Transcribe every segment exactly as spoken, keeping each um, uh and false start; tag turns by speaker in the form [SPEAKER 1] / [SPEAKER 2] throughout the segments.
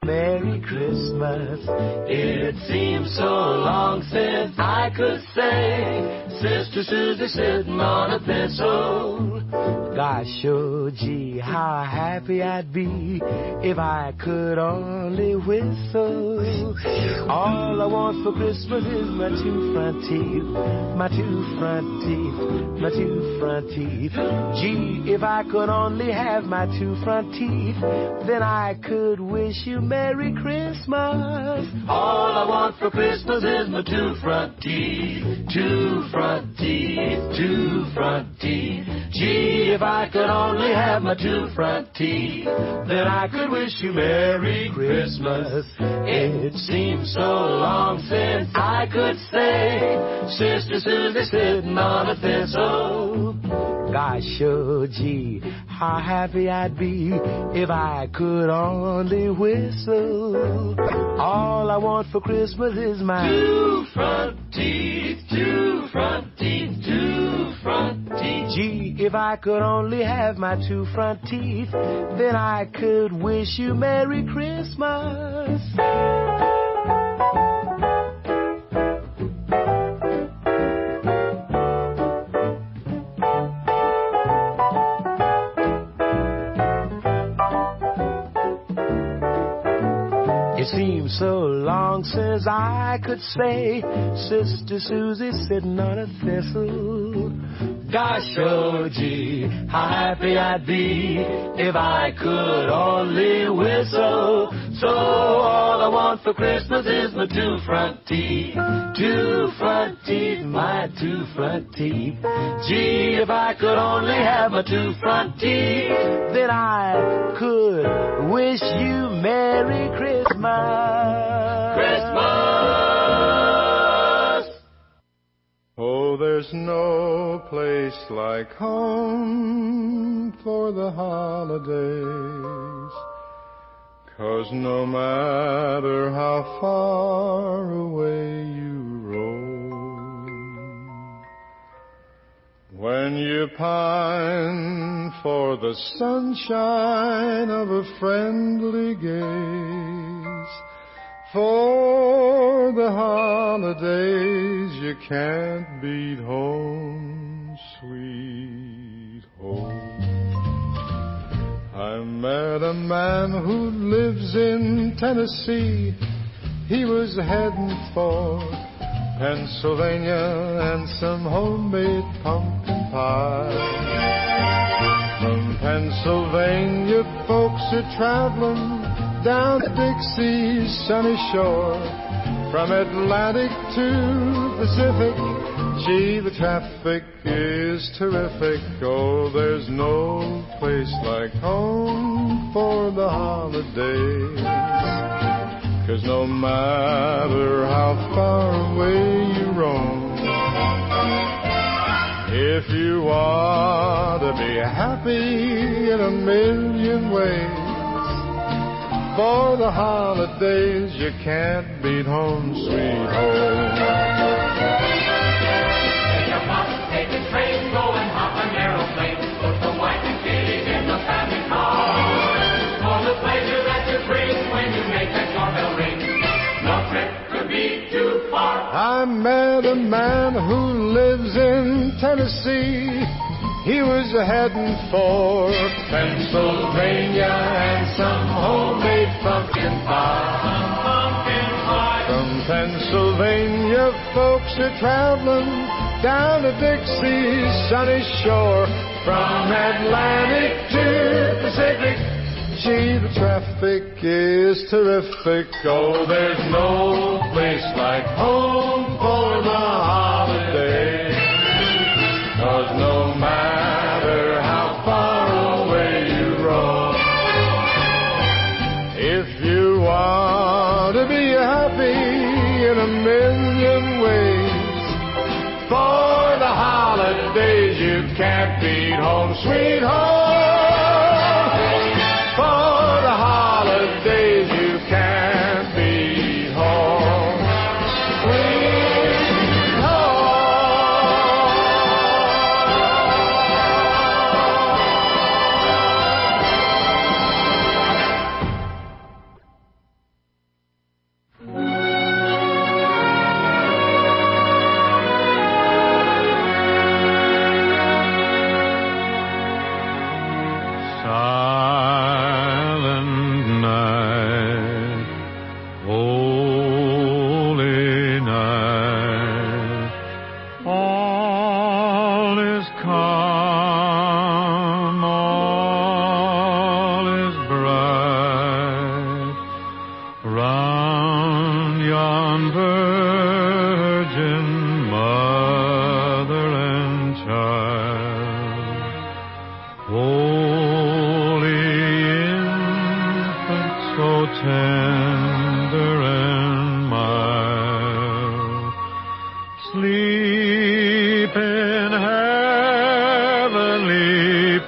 [SPEAKER 1] Merry Christmas. It seems so long since I could say, Sister Susie sitting on a thistle. Gosh, oh gee, how happy I'd be if I could only whistle. All I want for Christmas is my two front teeth, my two front teeth, my two front teeth. Gee, if I could only have my two front teeth, then I could wish you Merry Christmas. All I want for Christmas is my two front teeth, two front teeth, two front teeth. Gee, if I could only have my two front teeth, then I could wish you Merry Christmas. It seems so long since I could say, Sister Susie sitting on a thistle. Gosh, oh gee, how happy I'd be if I could only whistle. All I want for Christmas is my two front teeth, two front teeth, two front teeth. Gee, if I could only have my two front teeth, then I could wish you Merry Christmas. It seems so long since I could say, Sister Susie sitting on a thistle. Gosh, oh gee, how happy I'd be if I could only whistle. So all I want for Christmas is my two front teeth, two front teeth, my two front teeth. Gee, if I could only have my two front teeth, then I could wish you Merry Christmas. Christmas!
[SPEAKER 2] Oh, there's no place like home for the holidays, 'cause no matter how far away you roam, when you pine for the sunshine of a friendly gaze, for the holidays you can't beat home, sweet home. I met a man who lives in Tennessee. He was heading for Pennsylvania and some homemade pumpkin pie. From Pennsylvania folks are traveling down to Dixie's sunny shore, from Atlantic to Pacific. Gee, the traffic is terrific. Oh, there's no place like home for the holidays, 'cause no matter how far away you roam, if you want to be happy in a million ways, for the holidays you can't beat home, sweet home.
[SPEAKER 3] Take your bus, take a train, go and hop an aeroplane, put the wife and kiddies in the family car. For the pleasure that you bring when you make that doorbell ring, no trip could be too far.
[SPEAKER 2] I met a man who lives in Tennessee. He was heading for Pennsylvania and some homemade pumpkin pie.
[SPEAKER 3] Pumpkin pie.
[SPEAKER 2] From Pennsylvania, folks are traveling down to Dixie's sunny shore, from Atlantic to Pacific. Gee, the traffic is terrific. Oh, there's no place like home for the holidays, 'cause no matter how far away you roam, if you want to be happy in a million ways, for the holidays you can't beat home, sweet home. For the holidays you can't beat home, sweet home. tender and mild. Sleep in heavenly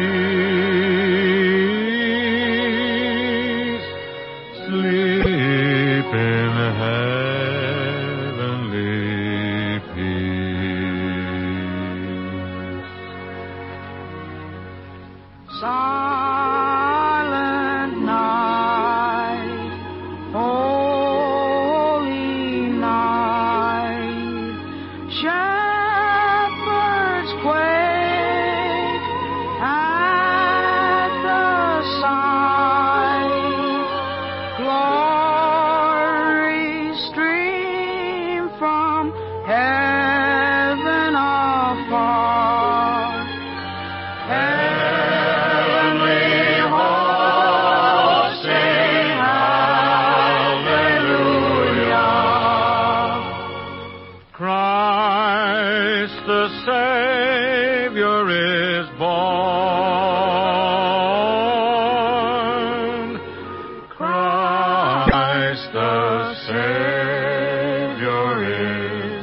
[SPEAKER 2] peace. Sleep in heavenly peace.
[SPEAKER 4] Silent night, holy night, shepherds quake at the sight, glory stream from heaven afar. Heavenly hosts sing hallelujah.
[SPEAKER 2] Christ the Savior is born. Christ the Savior is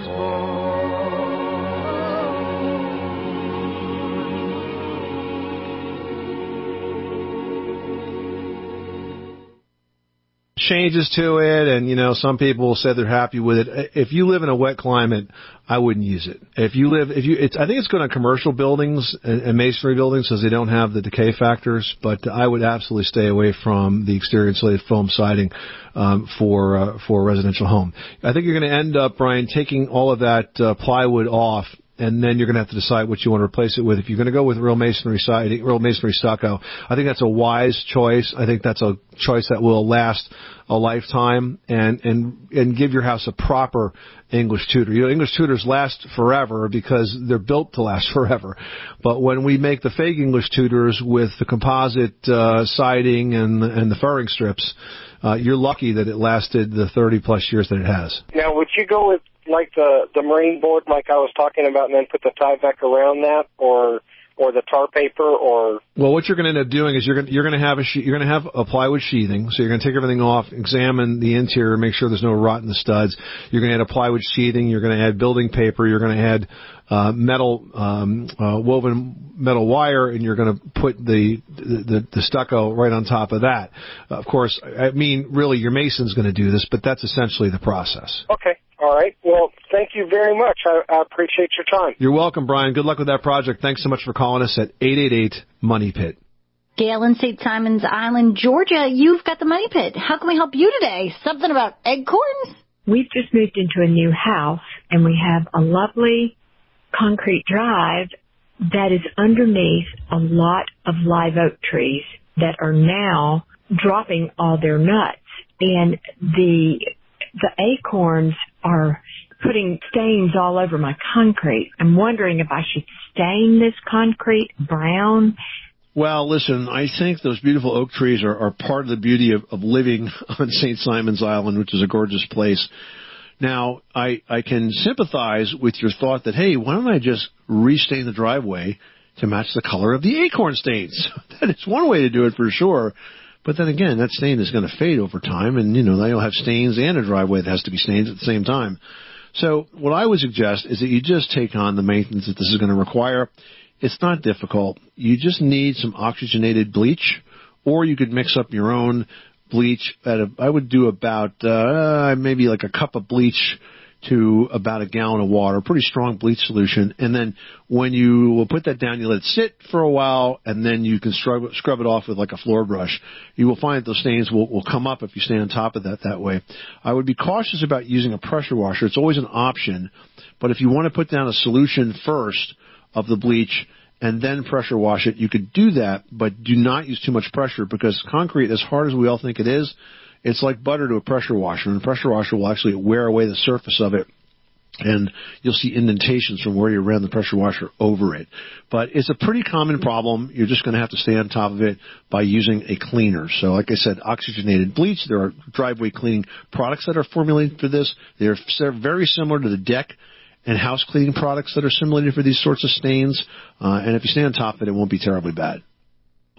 [SPEAKER 5] changes to it, and you know, some people said they're happy with it. If you live in a wet climate, I wouldn't use it. If you live, if you, it's, I think it's good on commercial buildings and, and masonry buildings because they don't have the decay factors. But I would absolutely stay away from the exterior insulated foam siding um, for uh, for a residential home. I think you're going to end up, Brian, taking all of that uh, plywood off. And then you're going to have to decide what you want to replace it with. If you're going to go with real masonry siding, real masonry stucco, I think that's a wise choice. I think that's a choice that will last a lifetime and, and, and give your house a proper English Tudor. You know, English Tudors last forever because they're built to last forever. But when we make the fake English Tudors with the composite, uh, siding and, and the furring strips, uh, you're lucky that it lasted the thirty plus years that it has.
[SPEAKER 6] Now, would you go with like the, the marine board like I was talking about and then put the Tyvek around that, or or the tar paper, or?
[SPEAKER 5] Well, what you're going to end up doing is you're going you're going to have a she- you're going to have a plywood sheathing. So you're going to take everything off, examine the interior, make sure there's no rot in the studs. You're going to add a plywood sheathing. You're going to add building paper. You're going to add uh, metal um, uh, woven metal wire, and you're going to put the, the the stucco right on top of that. Of course, I mean, really, your mason's going to do this, but that's essentially the process.
[SPEAKER 6] Okay. All right. Well, thank you very much. I, I appreciate your time.
[SPEAKER 5] You're welcome, Brian. Good luck with that project. Thanks so much for calling us at eight eight eight money pit.
[SPEAKER 7] Gail in Saint Simons Island, Georgia, you've got the Money Pit. How can we help you today? Something about acorns?
[SPEAKER 8] We've just moved into a new house, and we have a lovely concrete drive that is underneath a lot of live oak trees that are now dropping all their nuts. And the the acorns are putting stains all over my concrete. I'm wondering if I should stain this concrete brown.
[SPEAKER 5] Well, listen, I think those beautiful oak trees are, are part of the beauty of, of living on Saint Simons Island, which is a gorgeous place. Now, I, I can sympathize with your thought that, hey, why don't I just restain the driveway to match the color of the acorn stains? That is one way to do it for sure. But then again, that stain is going to fade over time, and, you know, now you'll have stains and a driveway that has to be stained at the same time. So what I would suggest is that you just take on the maintenance that this is going to require. It's not difficult. You just need some oxygenated bleach, or you could mix up your own bleach. At a, I would do about uh, maybe like a cup of bleach to about a gallon of water, pretty strong bleach solution. And then when you will put that down, you let it sit for a while, and then you can scrub, scrub it off with like a floor brush. You will find that those stains will, will come up if you stay on top of that that way. I would be cautious about using a pressure washer. It's always an option. But if you want to put down a solution first of the bleach and then pressure wash it, you could do that, but do not use too much pressure, because concrete, as hard as we all think it is, it's like butter to a pressure washer, and a pressure washer will actually wear away the surface of it, and you'll see indentations from where you ran the pressure washer over it. But it's a pretty common problem. You're just going to have to stay on top of it by using a cleaner. So like I said, oxygenated bleach. There are driveway cleaning products that are formulated for this. They're very similar to the deck and house cleaning products that are simulated for these sorts of stains. Uh, and if you stay on top of it, it won't be terribly bad.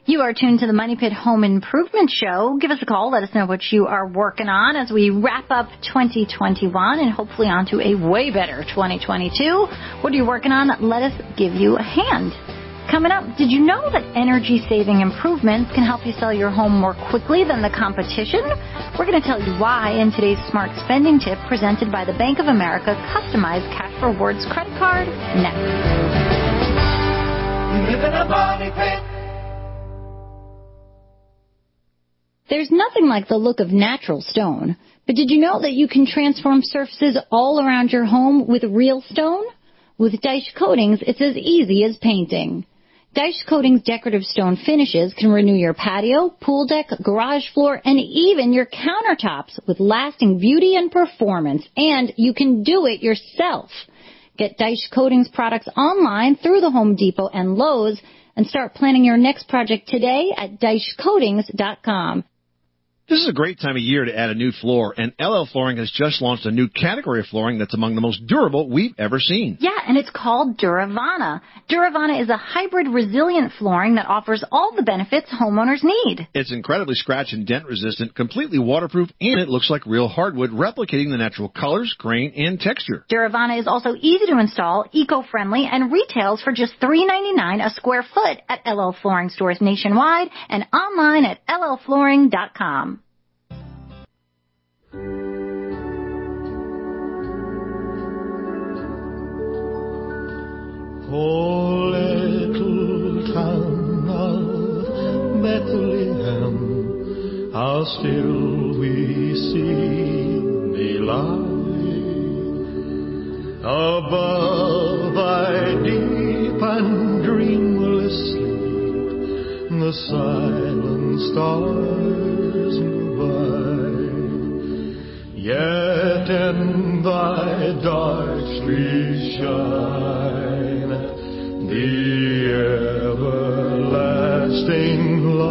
[SPEAKER 7] You are tuned to the Money Pit Home Improvement Show. Give us a call. Let us know what you are working on as we wrap up twenty twenty-one and hopefully onto a way better twenty twenty-two. What are you working on? Let us give you a hand. Coming up, did you know that energy-saving improvements can help you sell your home more quickly than the competition? We're going to tell you why in today's Smart Spending Tip presented by the Bank of America Customized Cash Rewards Credit Card next.
[SPEAKER 3] Live in a money pit.
[SPEAKER 7] There's nothing like the look of natural stone, but did you know that you can transform surfaces all around your home with real stone? With Dyche Coatings, it's as easy as painting. Dyche Coatings decorative stone finishes can renew your patio, pool deck, garage floor, and even your countertops with lasting beauty and performance, and you can do it yourself. Get Dyche Coatings products online through the Home Depot and Lowe's and start planning your next project today at dyche coatings dot com.
[SPEAKER 5] This is a great time of year to add a new floor, and L L Flooring has just launched a new category of flooring that's among the most durable we've ever seen.
[SPEAKER 7] Yeah, and it's called Duravana. Duravana is a hybrid resilient flooring that offers all the benefits homeowners need.
[SPEAKER 5] It's incredibly scratch and dent resistant, completely waterproof, and it looks like real hardwood, replicating the natural colors, grain, and texture.
[SPEAKER 7] Duravana is also easy to install, eco-friendly, and retails for just three ninety-nine a square foot at L L Flooring stores nationwide and online at L L flooring dot com.
[SPEAKER 2] Oh, little town of Bethlehem, how still we see thee lie. Above thy deep and dreamless sleep, the silent stars go by. Yet in thy dark streets shine the everlasting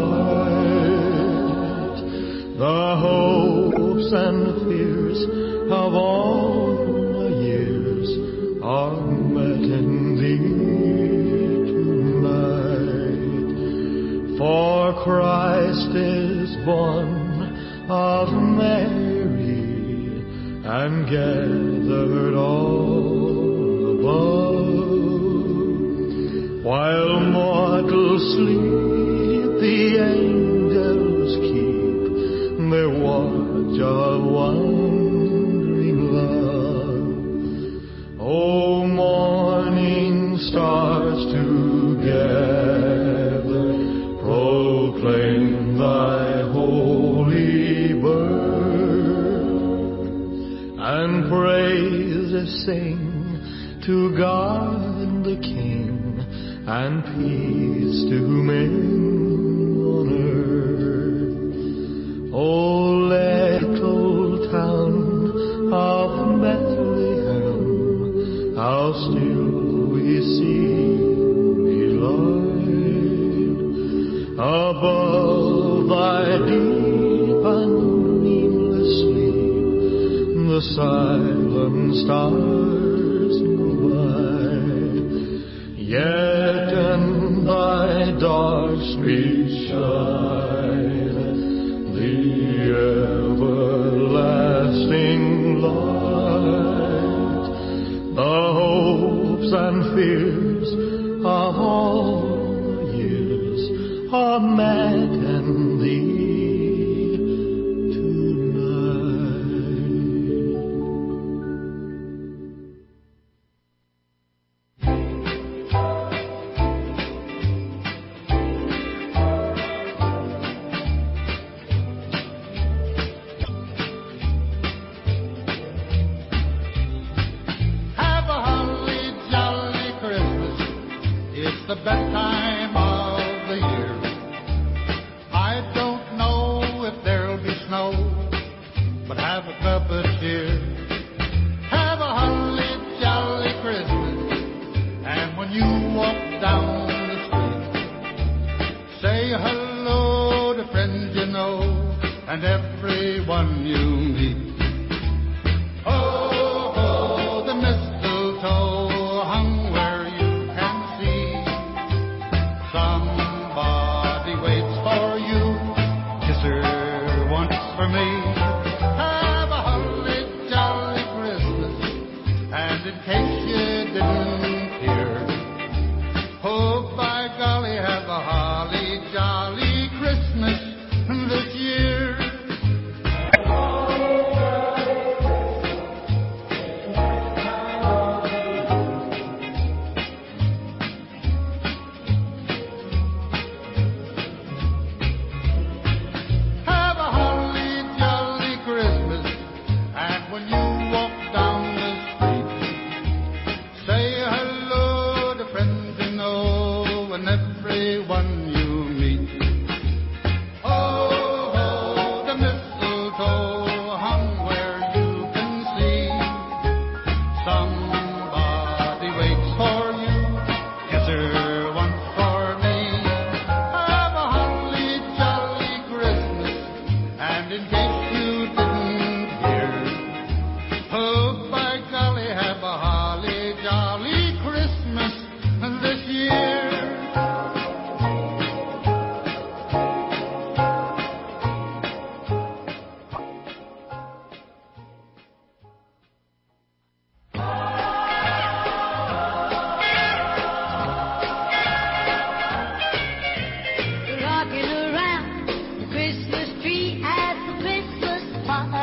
[SPEAKER 2] light. The hopes and fears of all the years are met in thee tonight. For Christ is born of Mary and gathered all above. While mortals sleep, the angels keep their watch of wondering love. O morning stars together proclaim thy holy birth, and praises sing to God the King, and peace to men on earth. O little town of Bethlehem, how still we see thee lie. Above thy deep and dreamless sleep, the silent stars go by. Yet in thy dark streets shine the everlasting light. The hopes and fears of all the years are met in thee
[SPEAKER 9] the best time of the year. I don't know if there'll be snow, but have a cup of cheer. Have a holly jolly Christmas, and when you walk down the street, say hello to friends you know and everyone you meet. Oh, oh, the mistletoe hung where you can see somebody waiting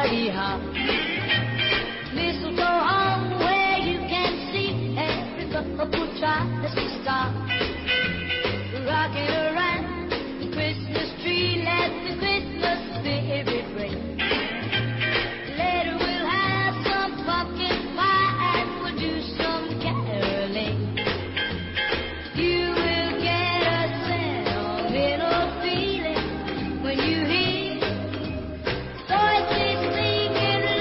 [SPEAKER 10] holly hop. Mistletoe hung where you can see every couple tries to stop. Rocking around the Christmas tree, let the Christmas spirit ring. Later we'll have some pumpkin pie and we'll do some caroling. You will get a sentimental feeling when you hear voices singing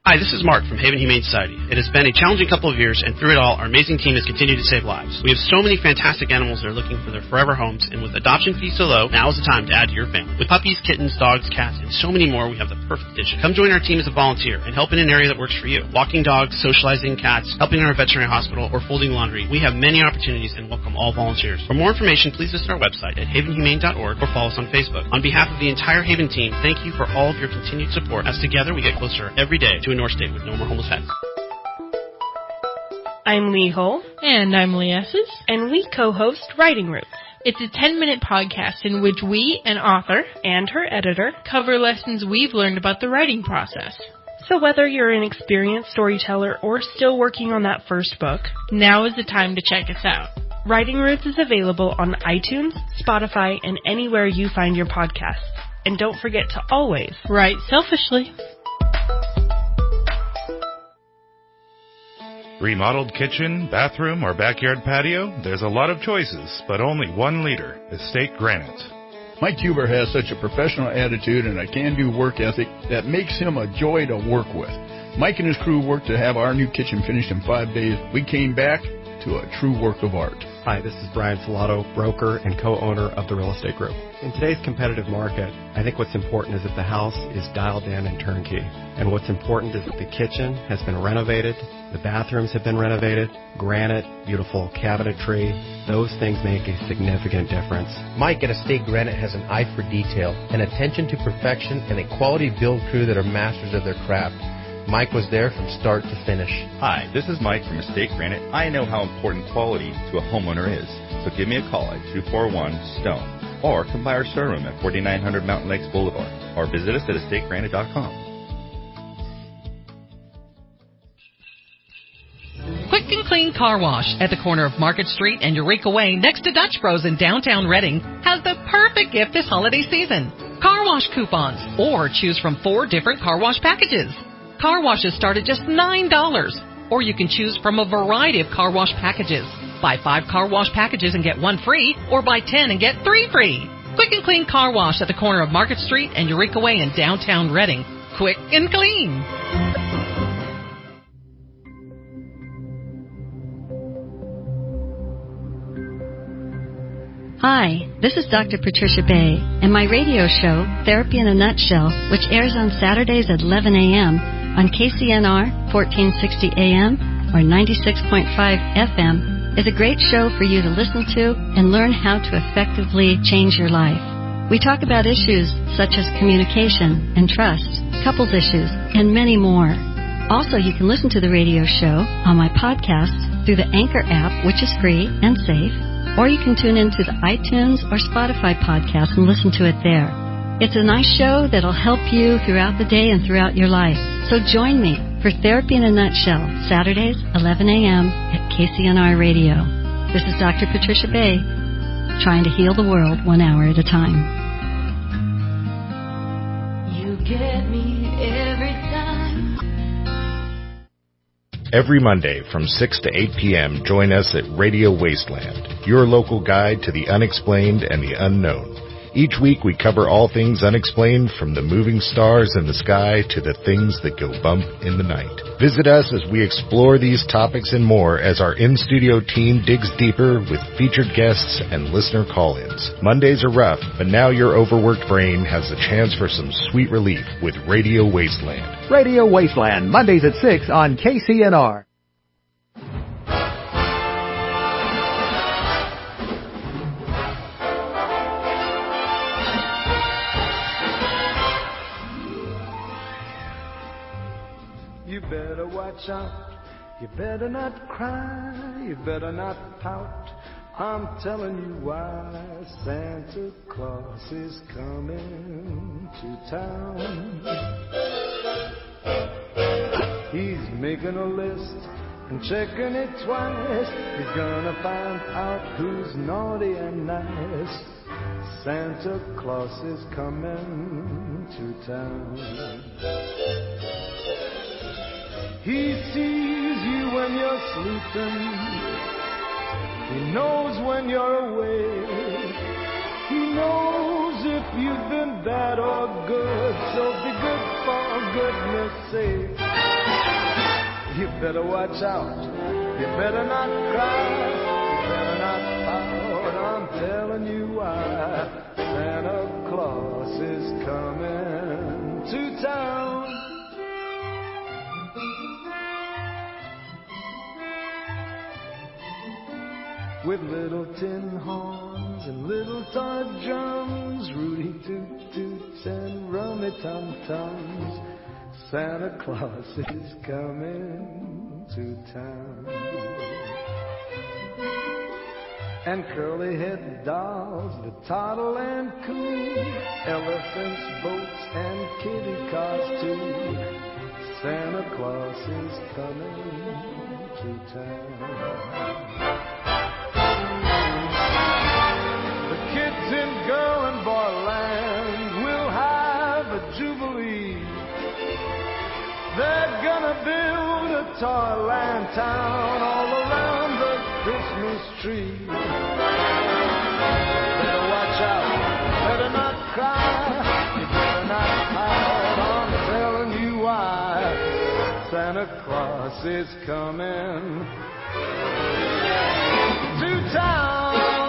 [SPEAKER 11] Hi, this is Mark from Haven Humane Society. It has been a challenging couple of years, and through it all, our amazing team has continued to save lives. We have so many fantastic animals that are looking for their forever homes, and with adoption fees so low, now is the time to add to your family. With puppies, kittens, dogs, cats, and so many more, we have the perfect addition. Come join our team as a volunteer and help in an area that works for you. Walking dogs, socializing cats, helping in our veterinary hospital, or folding laundry. We have many opportunities and welcome all volunteers. For more information, please visit our website at haven humane dot org or follow us on Facebook. On behalf of the entire Haven team, thank you for all of your continued support, as together we get closer every day to a North State with no more homeless pets.
[SPEAKER 12] I'm Lee Hull.
[SPEAKER 13] And I'm Lee Esses.
[SPEAKER 12] And we co-host Writing Roots.
[SPEAKER 13] It's a ten-minute podcast in which we, an author,
[SPEAKER 12] and her editor,
[SPEAKER 13] cover lessons we've learned about the writing process.
[SPEAKER 12] So whether you're an experienced storyteller or still working on that first book,
[SPEAKER 13] now is the time to check us out.
[SPEAKER 12] Writing Roots is available on iTunes, Spotify, and anywhere you find your podcasts. And don't forget to always
[SPEAKER 13] write selfishly.
[SPEAKER 14] Remodeled kitchen, bathroom, or backyard patio? There's a lot of choices, but only one leader, Estate Granite.
[SPEAKER 15] Mike Huber has such a professional attitude and a can-do work ethic that makes him a joy to work with. Mike and his crew worked to have our new kitchen finished in five days. We came back to a true work of art.
[SPEAKER 16] Hi, this is Brian Filato, broker and co-owner of the Real Estate Group. In today's competitive market, I think what's important is that the house is dialed in and turnkey. And what's important is that the kitchen has been renovated, the bathrooms have been renovated, granite, beautiful cabinetry. Those things make a significant difference.
[SPEAKER 17] Mike at Estate Granite has an eye for detail, an attention to perfection, and a quality build crew that are masters of their craft. Mike was there from start to finish.
[SPEAKER 18] Hi, this is Mike from Estate Granite. I know how important quality to a homeowner is. So give me a call at two four one STONE or come by our showroom at forty-nine hundred Mountain Lakes Boulevard or visit us at estate granite dot com.
[SPEAKER 19] Quick and Clean Car Wash at the corner of Market Street and Eureka Way next to Dutch Bros in downtown Reading has the perfect gift this holiday season. Car wash coupons, or choose from four different car wash packages. Car washes start at just nine dollars, or you can choose from a variety of car wash packages. Buy five car wash packages and get one free, or buy ten and get three free. Quick and Clean Car Wash at the corner of Market Street and Eureka Way in downtown Reading. Quick and clean.
[SPEAKER 20] Hi, this is Doctor Patricia Bay, and my radio show, Therapy in a Nutshell, which airs on Saturdays at eleven a.m. on K C N R fourteen sixty A M or ninety-six point five F M, is a great show for you to listen to and learn how to effectively change your life. We talk about issues such as communication and trust, couples issues, and many more. Also, you can listen to the radio show on my podcast through the Anchor app, which is free and safe, or you can tune into the iTunes or Spotify podcast and listen to it there. It's a nice show that'll help you throughout the day and throughout your life. So join me for Therapy in a Nutshell, Saturdays, eleven a.m. at K C N R Radio. This is Doctor Patricia Bay, trying to heal the world one hour at a time.
[SPEAKER 10] You get me every time.
[SPEAKER 21] Every Monday from six to eight p.m., join us at Radio Wasteland, your local guide to the unexplained and the unknown. Each week we cover all things unexplained, from the moving stars in the sky to the things that go bump in the night. Visit us as we explore these topics and more as our in-studio team digs deeper with featured guests and listener call-ins. Mondays are rough, but now your overworked brain has a chance for some sweet relief with Radio Wasteland.
[SPEAKER 22] Radio Wasteland, Mondays at six on K C N R.
[SPEAKER 2] You better watch out, you better not cry, you better not pout. I'm telling you why. Santa Claus is coming to town. He's making a list and checking it twice. He's gonna find out who's naughty and nice. Santa Claus is coming to town. He sees you when you're sleeping. He knows when you're awake. He knows if you've been bad or good. So be good for goodness sake. better watch out. You better not cry. You better not pout. I'm telling you why. Santa Claus is coming to town. With little tin horns and little toy drums, Rudy toot toots and rummy tum tums, Santa Claus is coming to town. And curly-head dolls that toddle and coo, elephants, boats, and kitty cars too, Santa Claus is coming to town. Kids in girl and boy land will have a jubilee. They're gonna build a toyland town all around the Christmas tree. Better watch out, better not cry, you better not pout, I'm telling you why. Santa Claus is coming to town.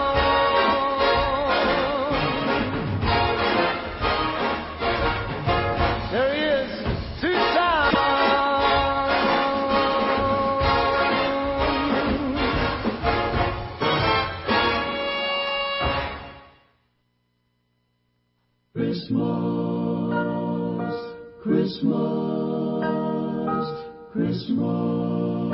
[SPEAKER 2] Christmas, Christmas, Christmas.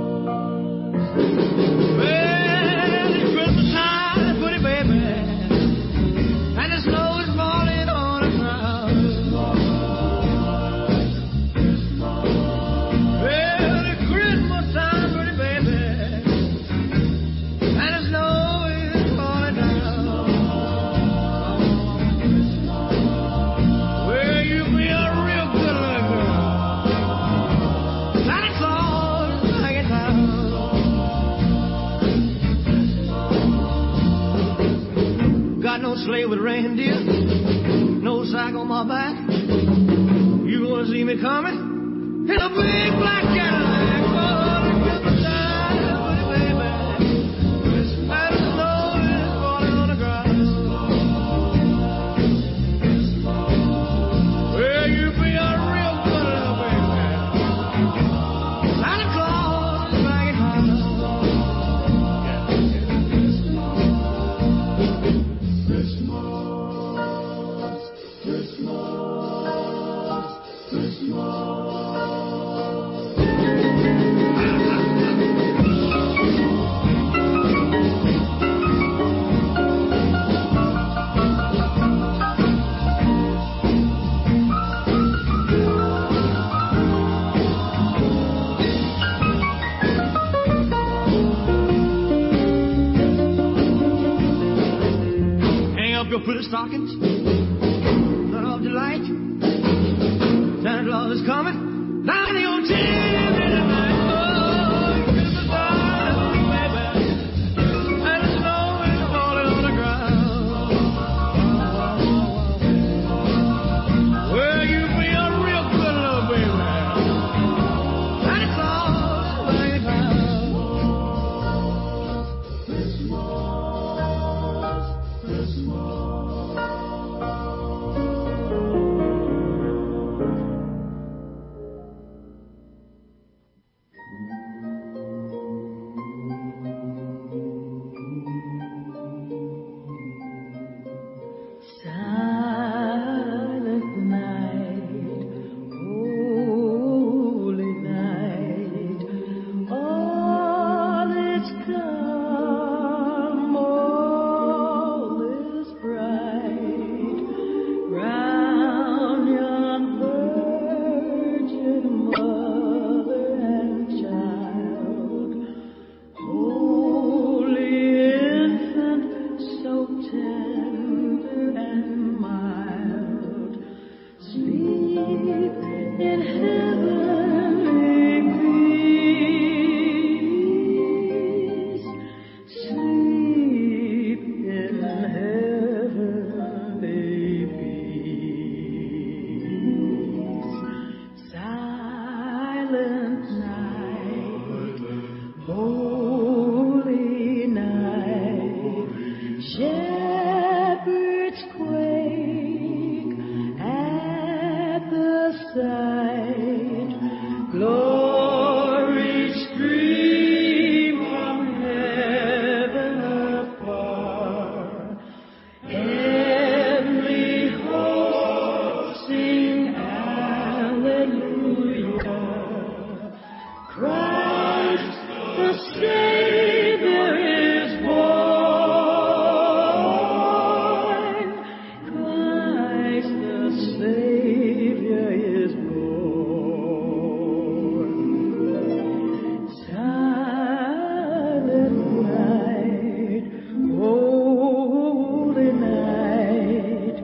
[SPEAKER 2] Well, it's Christmas time, pretty baby, and the snow is falling on the ground. Well, it's Christmas time, pretty baby, and the snow is falling down. No sleigh with reindeer, no sack on my back. You gonna see me coming in a big black Cadillac. Oh, the Christmas time, baby, and the snow is falling on the ground. Well, you be a real good little baby. Santa Claus is bringing home. Pretty stockings, turn off the light. Santa Claus is coming down the old chimney tonight. Oh, Christmas time, baby, and the snow is falling on the ground. Well, you be a real good little baby. Santa Claus is bringing down. Christmas, Christmas. Silent night.
[SPEAKER 3] Glory stream from heaven afar. Heavenly hosts sing hallelujah. Christ the Savior is born. Christ the Savior is born. Silent night, holy night,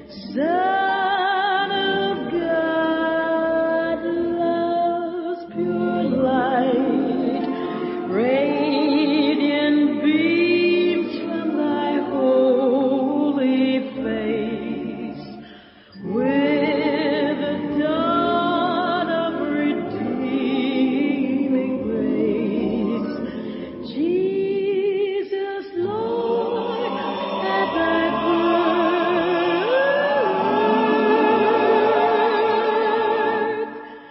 [SPEAKER 3] Son of God, love's pure light, radiant beams from thy holy face, with the dawn of redeeming grace. Jesus, Lord, at thy birth.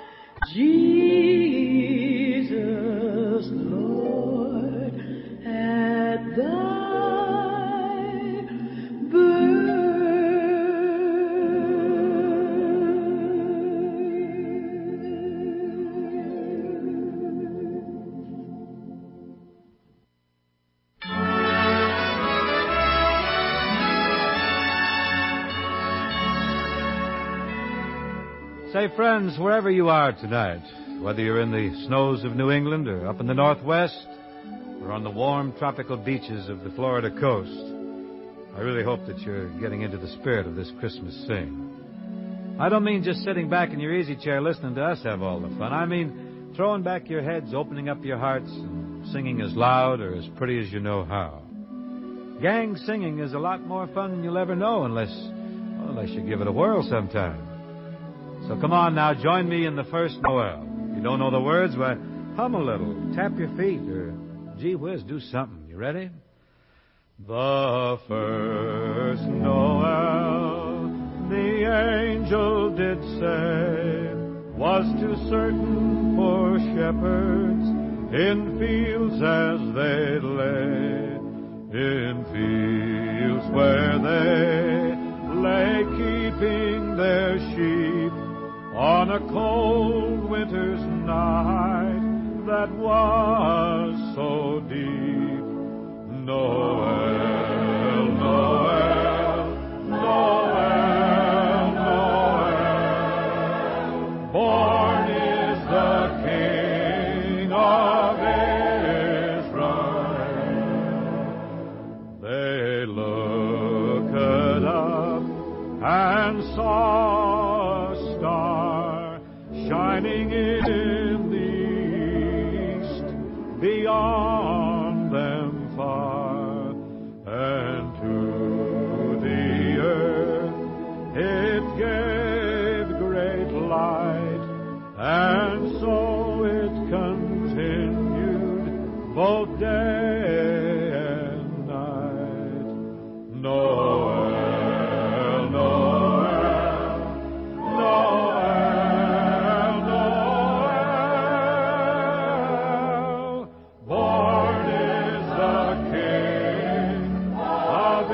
[SPEAKER 3] Jesus, Lord, at thy
[SPEAKER 1] Say, friends, wherever you are tonight, whether you're in the snows of New England or up in the Northwest or on the warm tropical beaches of the Florida coast, I really hope that you're getting into the spirit of this Christmas sing. I don't mean just sitting back in your easy chair listening to us have all the fun. I mean throwing back your heads, opening up your hearts, and singing as loud or as pretty as you know how. Gang singing is a lot more fun than you'll ever know unless, well, unless you give it a whirl sometime. So come on now, join me in the first Noel. If you don't know the words, well, hum a little, tap your feet, or gee whiz, do something. You ready? The first Noel, the angel did say, was too certain for shepherds in fields as they lay, in fields where they lay keeping their sheep on a cold winter's night that was so deep. Noel, Noel, Noel, Noel, born is the King of Israel. They looked up and saw a star shining in the east beyond them far, and to the earth it gave great light, and so it continued both day and night. Noel, Noel, Noel, Noel, born is the King of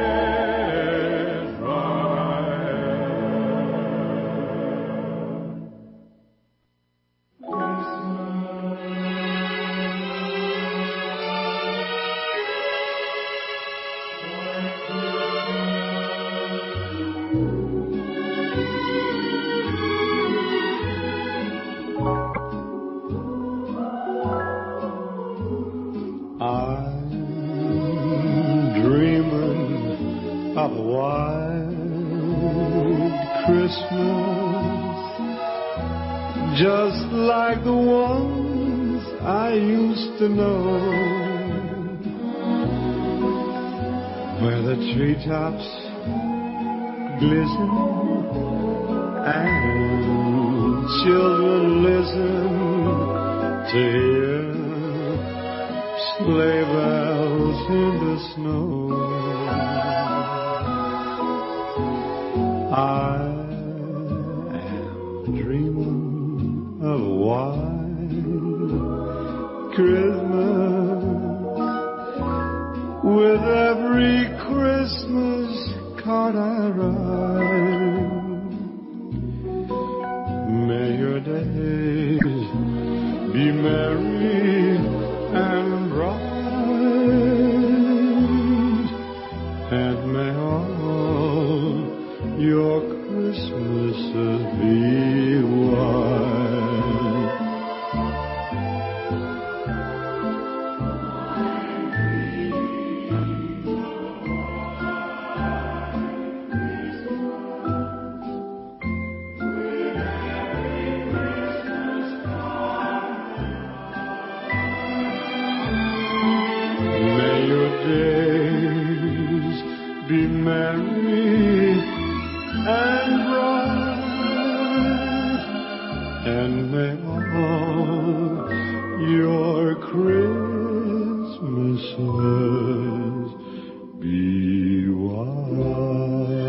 [SPEAKER 2] I'm dreaming of a white Christmas, just like the ones I used to know, where the treetops glisten and children listen to hear sleigh bells in the snow. I am dreaming of a white Christmas. With every Christmas card I write, may your days be merry and bright, and may all your Christmases be white. May your days be merry and bright, and may all your Christmases be white.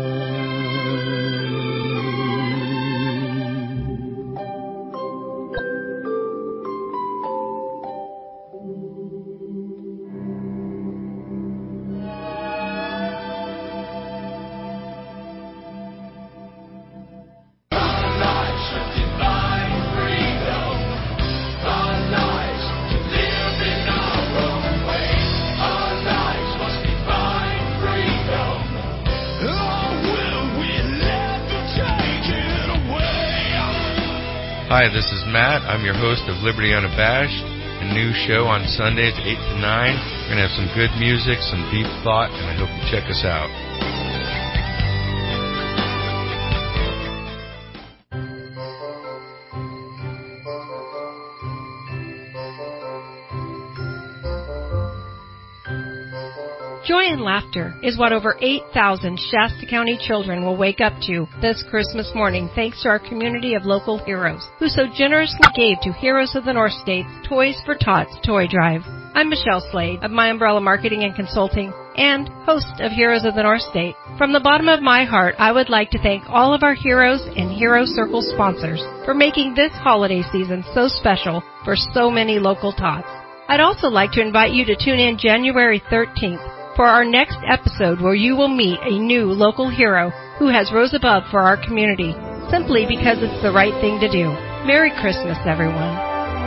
[SPEAKER 4] Hi, this is Matt. I'm your host of Liberty Unabashed, a new show on Sundays, eight to nine. We're going to have some good music, some deep thought, and I hope you check us out.
[SPEAKER 13] Joy and laughter is what over eight thousand Shasta County children will wake up to this Christmas morning thanks to our community of local heroes who so generously gave to Heroes of the North State's Toys for Tots Toy Drive. I'm Michelle Slade of My Umbrella Marketing and Consulting and host of Heroes of the North State. From the bottom of my heart, I would like to thank all of our heroes and Hero Circle sponsors for making this holiday season so special for so many local tots. I'd also like to invite you to tune in January thirteenth for our next episode where you will meet a new local hero who has rose above for our community simply because it's the right thing to do. Merry Christmas, everyone.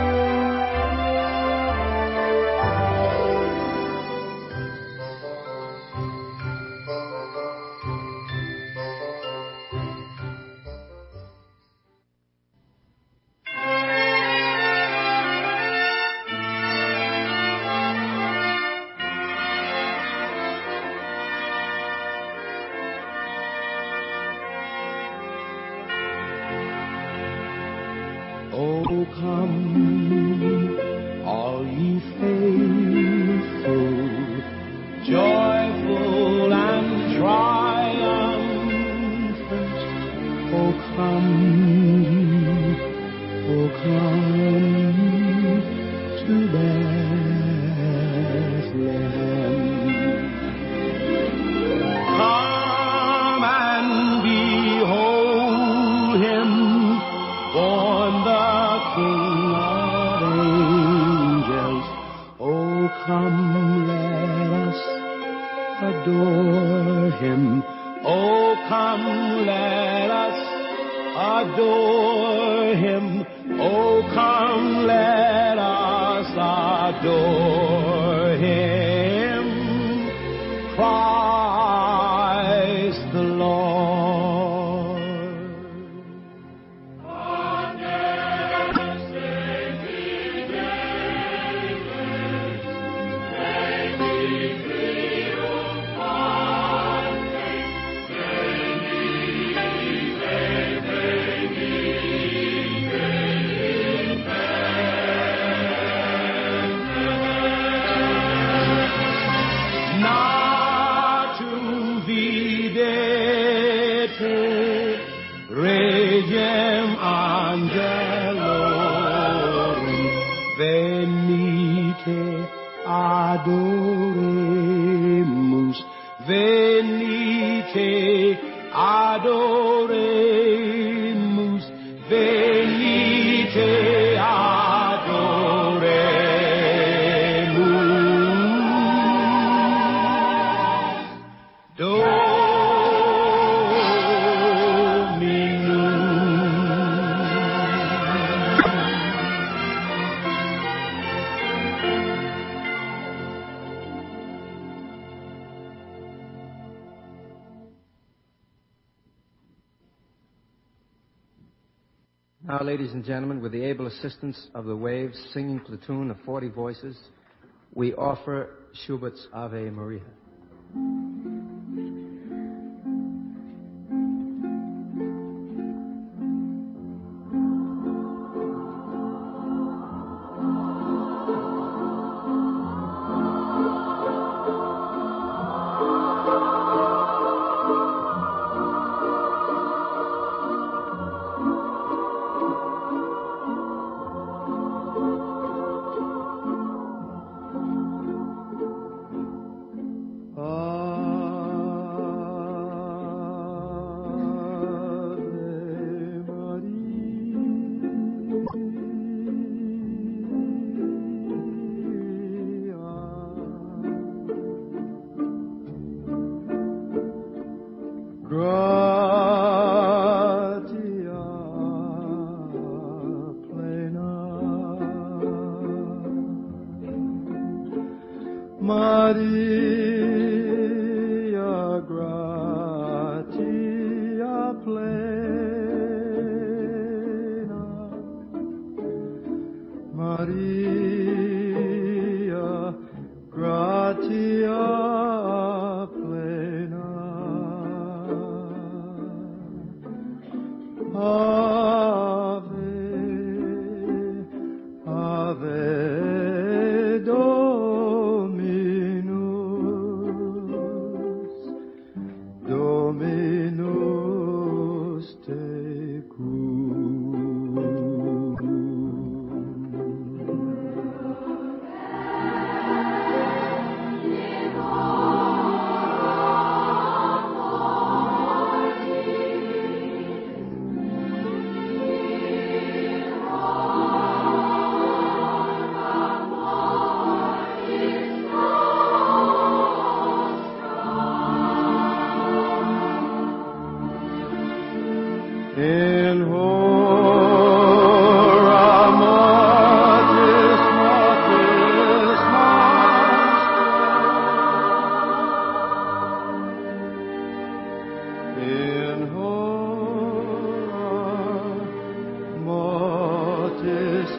[SPEAKER 2] Oh, come, all ye faithful, joyful and triumphant. Oh, come, oh, come to Bethlehem. Come and behold him, born the King of angels. Oh, come, let us adore him. Oh, come, let us adore him. Oh, come, let us adore him. Christ the Lord. Natum videte regem angelorum, venite adoremus, venite adoremus, venite adoremus.
[SPEAKER 6] Now, ladies and gentlemen, with the able assistance of the Waves singing platoon of forty voices, we offer Schubert's Ave Maria.
[SPEAKER 2] Maria gratia plena, Maria gratia plena, Ave, Ave Dominus, Dominus tecum. In hora mortis, mortis nostra. In hora mortis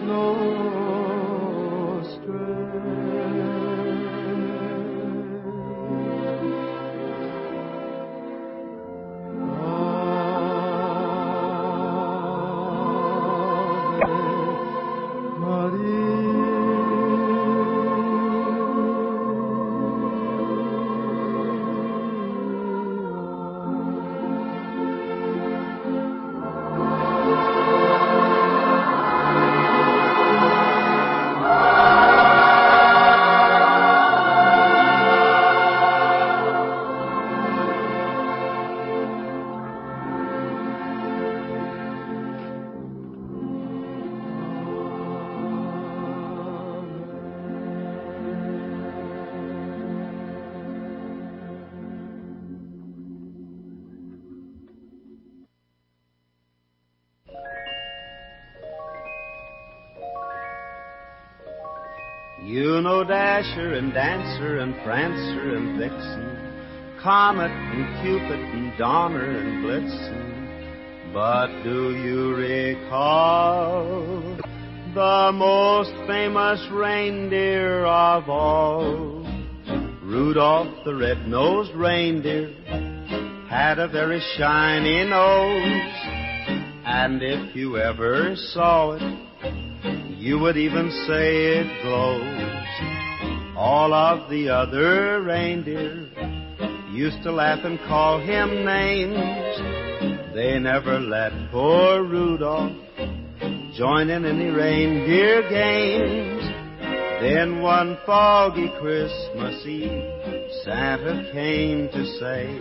[SPEAKER 8] You know Dasher and Dancer and Prancer and Vixen, Comet and Cupid and Donner and Blitzen. But do you recall the most famous reindeer of all? Rudolph the red-nosed reindeer had a very shiny nose, and if you ever saw it, you would even say it glows. All of the other reindeer used to laugh and call him names. They never let poor Rudolph join in any reindeer games. Then one foggy Christmas Eve, Santa came to say,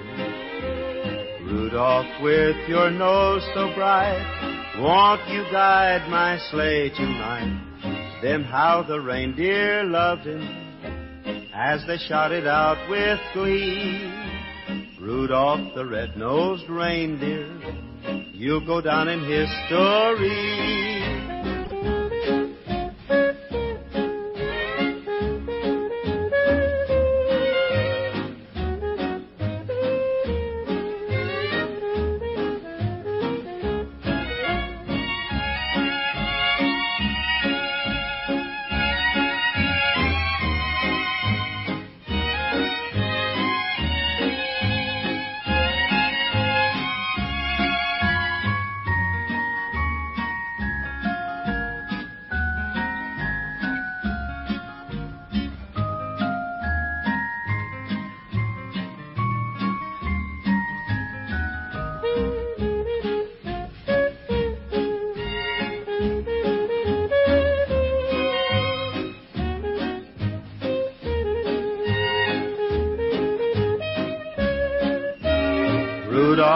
[SPEAKER 8] Rudolph, with your nose so bright, won't you guide my sleigh tonight? Then how the reindeer loved him as they shouted out with glee, Rudolph the red-nosed reindeer, you'll go down in history.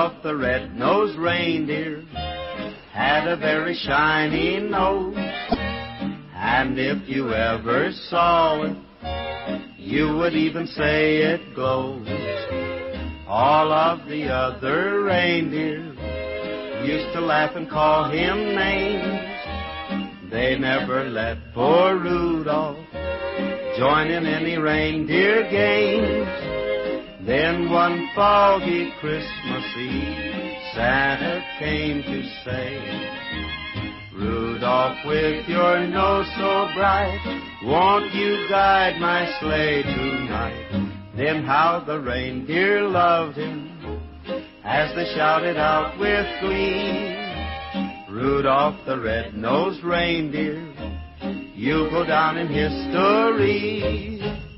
[SPEAKER 8] Rudolph the red-nosed reindeer had a very shiny nose, and if you ever saw it, you would even say it glows. All of the other reindeer used to laugh and call him names. They never let poor Rudolph join in any reindeer games. Then one foggy Christmas Eve, Santa came to say, Rudolph, with your nose so bright, won't you guide my sleigh tonight? Then how the reindeer loved him as they shouted out with glee, Rudolph the red-nosed reindeer, you'll go down in history.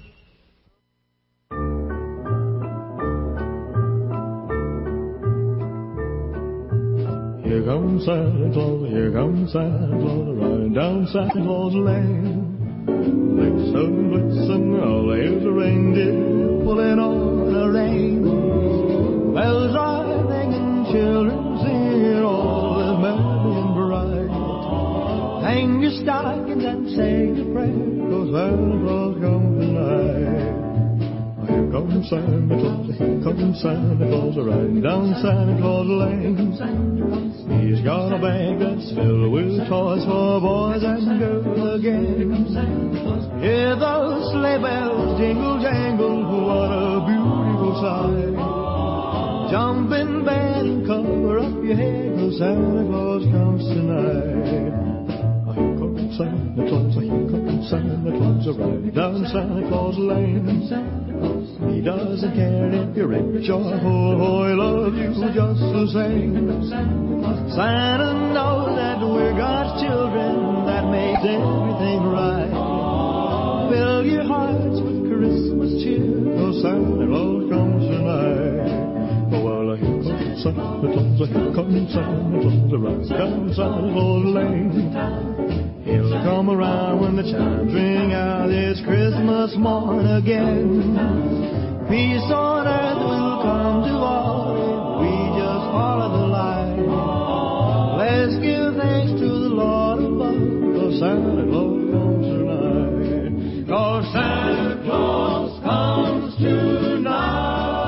[SPEAKER 2] Here comes Santa Claus, here comes Santa Claus, riding down Santa Claus Lane. Blitzen, blitzen, all there's a reindeer pulling on a rein. Bells are ringing, children singing, all is merry and bright. Hang your stockings and say your prayer, 'cause Santa Claus comes tonight. Here comes Santa Claus, here comes Santa Claus, riding down Santa Claus Lane. He's got a bag that's filled with toys for boys and girls again. Hear those sleigh bells jingle jangle, what a beautiful sight. Jump in bed and cover up your head, 'cause Santa Claus comes tonight. Here comes Santa Claus, here comes Santa Claus, riding down Santa Claus Lane. He doesn't care if you're rich or poor, oh, he loves you just the same. Santa knows that we're God's children, that makes everything right. Fill your hearts with Christmas cheer, 'cause Santa Claus comes tonight. Oh, well, here comes Santa Claus, here comes Santa Claus, right down Santa Claus Lane. He'll come around when the chimes ring out, it's Christmas morn again. Peace on earth will come to all if we just follow the light. Let's give thanks to the Lord above, 'cause Santa Claus comes tonight. 'Cause Santa Claus comes tonight.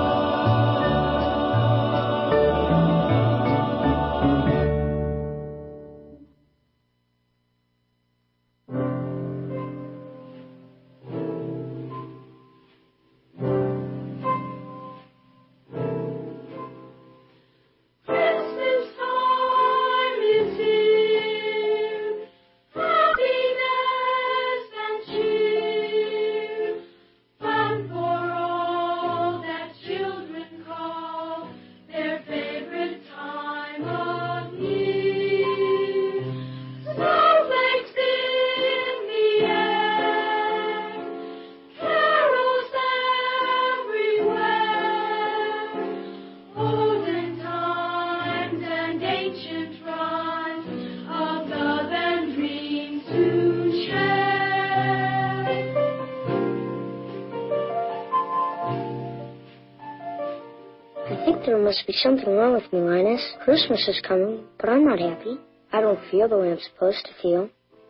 [SPEAKER 5] There must be something wrong with me, Linus. Christmas is coming, but I'm not happy. I don't feel the way I'm supposed to feel.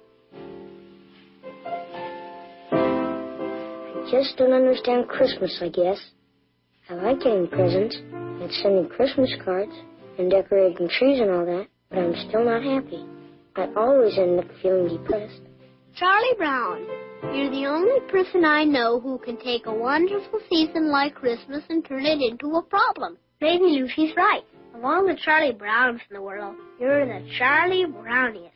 [SPEAKER 5] I just don't understand Christmas, I guess. I like getting presents and sending Christmas cards and decorating trees and all that, but I'm still not happy. I always end up feeling depressed.
[SPEAKER 7] Charlie Brown, you're the only person I know who can take a wonderful season like Christmas and turn it into a problem. Maybe Lucy's right. Of all the Charlie Browns in the world, you're the Charlie Browniest.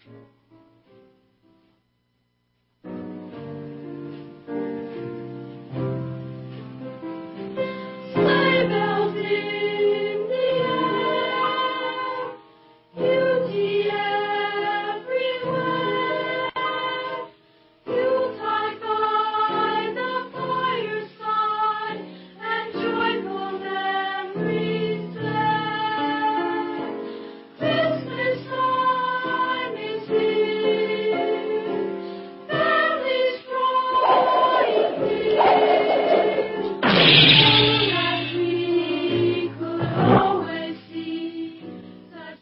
[SPEAKER 3] Sleigh bells in the air, beauty everywhere. Yuletide by the fireside, and joyful memories there. Christmas time is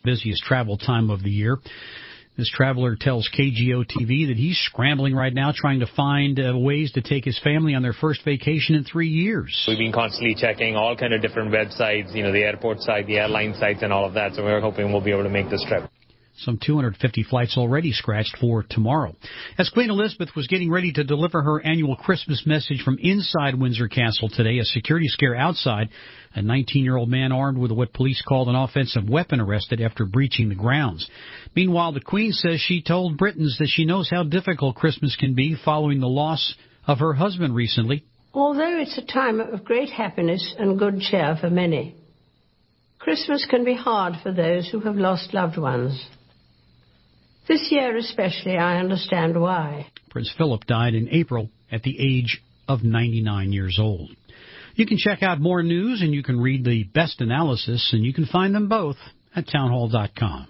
[SPEAKER 9] busiest travel time of the year. This traveler tells K G O T V that he's scrambling right now trying to find uh, ways to take his family on their first vacation in three years.
[SPEAKER 11] We've been constantly checking all kind of different websites, you know, the airport site, the airline sites and all of that, so we're hoping we'll be able to make this trip.
[SPEAKER 9] Some two hundred fifty flights already scratched for tomorrow. As Queen Elizabeth was getting ready to deliver her annual Christmas message from inside Windsor Castle today, a security scare outside, a nineteen-year-old man armed with what police called an offensive weapon arrested after breaching the grounds. Meanwhile, the Queen says she told Britons that she knows how difficult Christmas can be following the loss of her husband recently.
[SPEAKER 23] Although it's a time of great happiness and good cheer for many, Christmas can be hard for those who have lost loved ones. This year especially, I understand why.
[SPEAKER 9] Prince Philip died in April at the age of ninety-nine years old. You can check out more news and you can read the best analysis, and you can find them both at townhall dot com.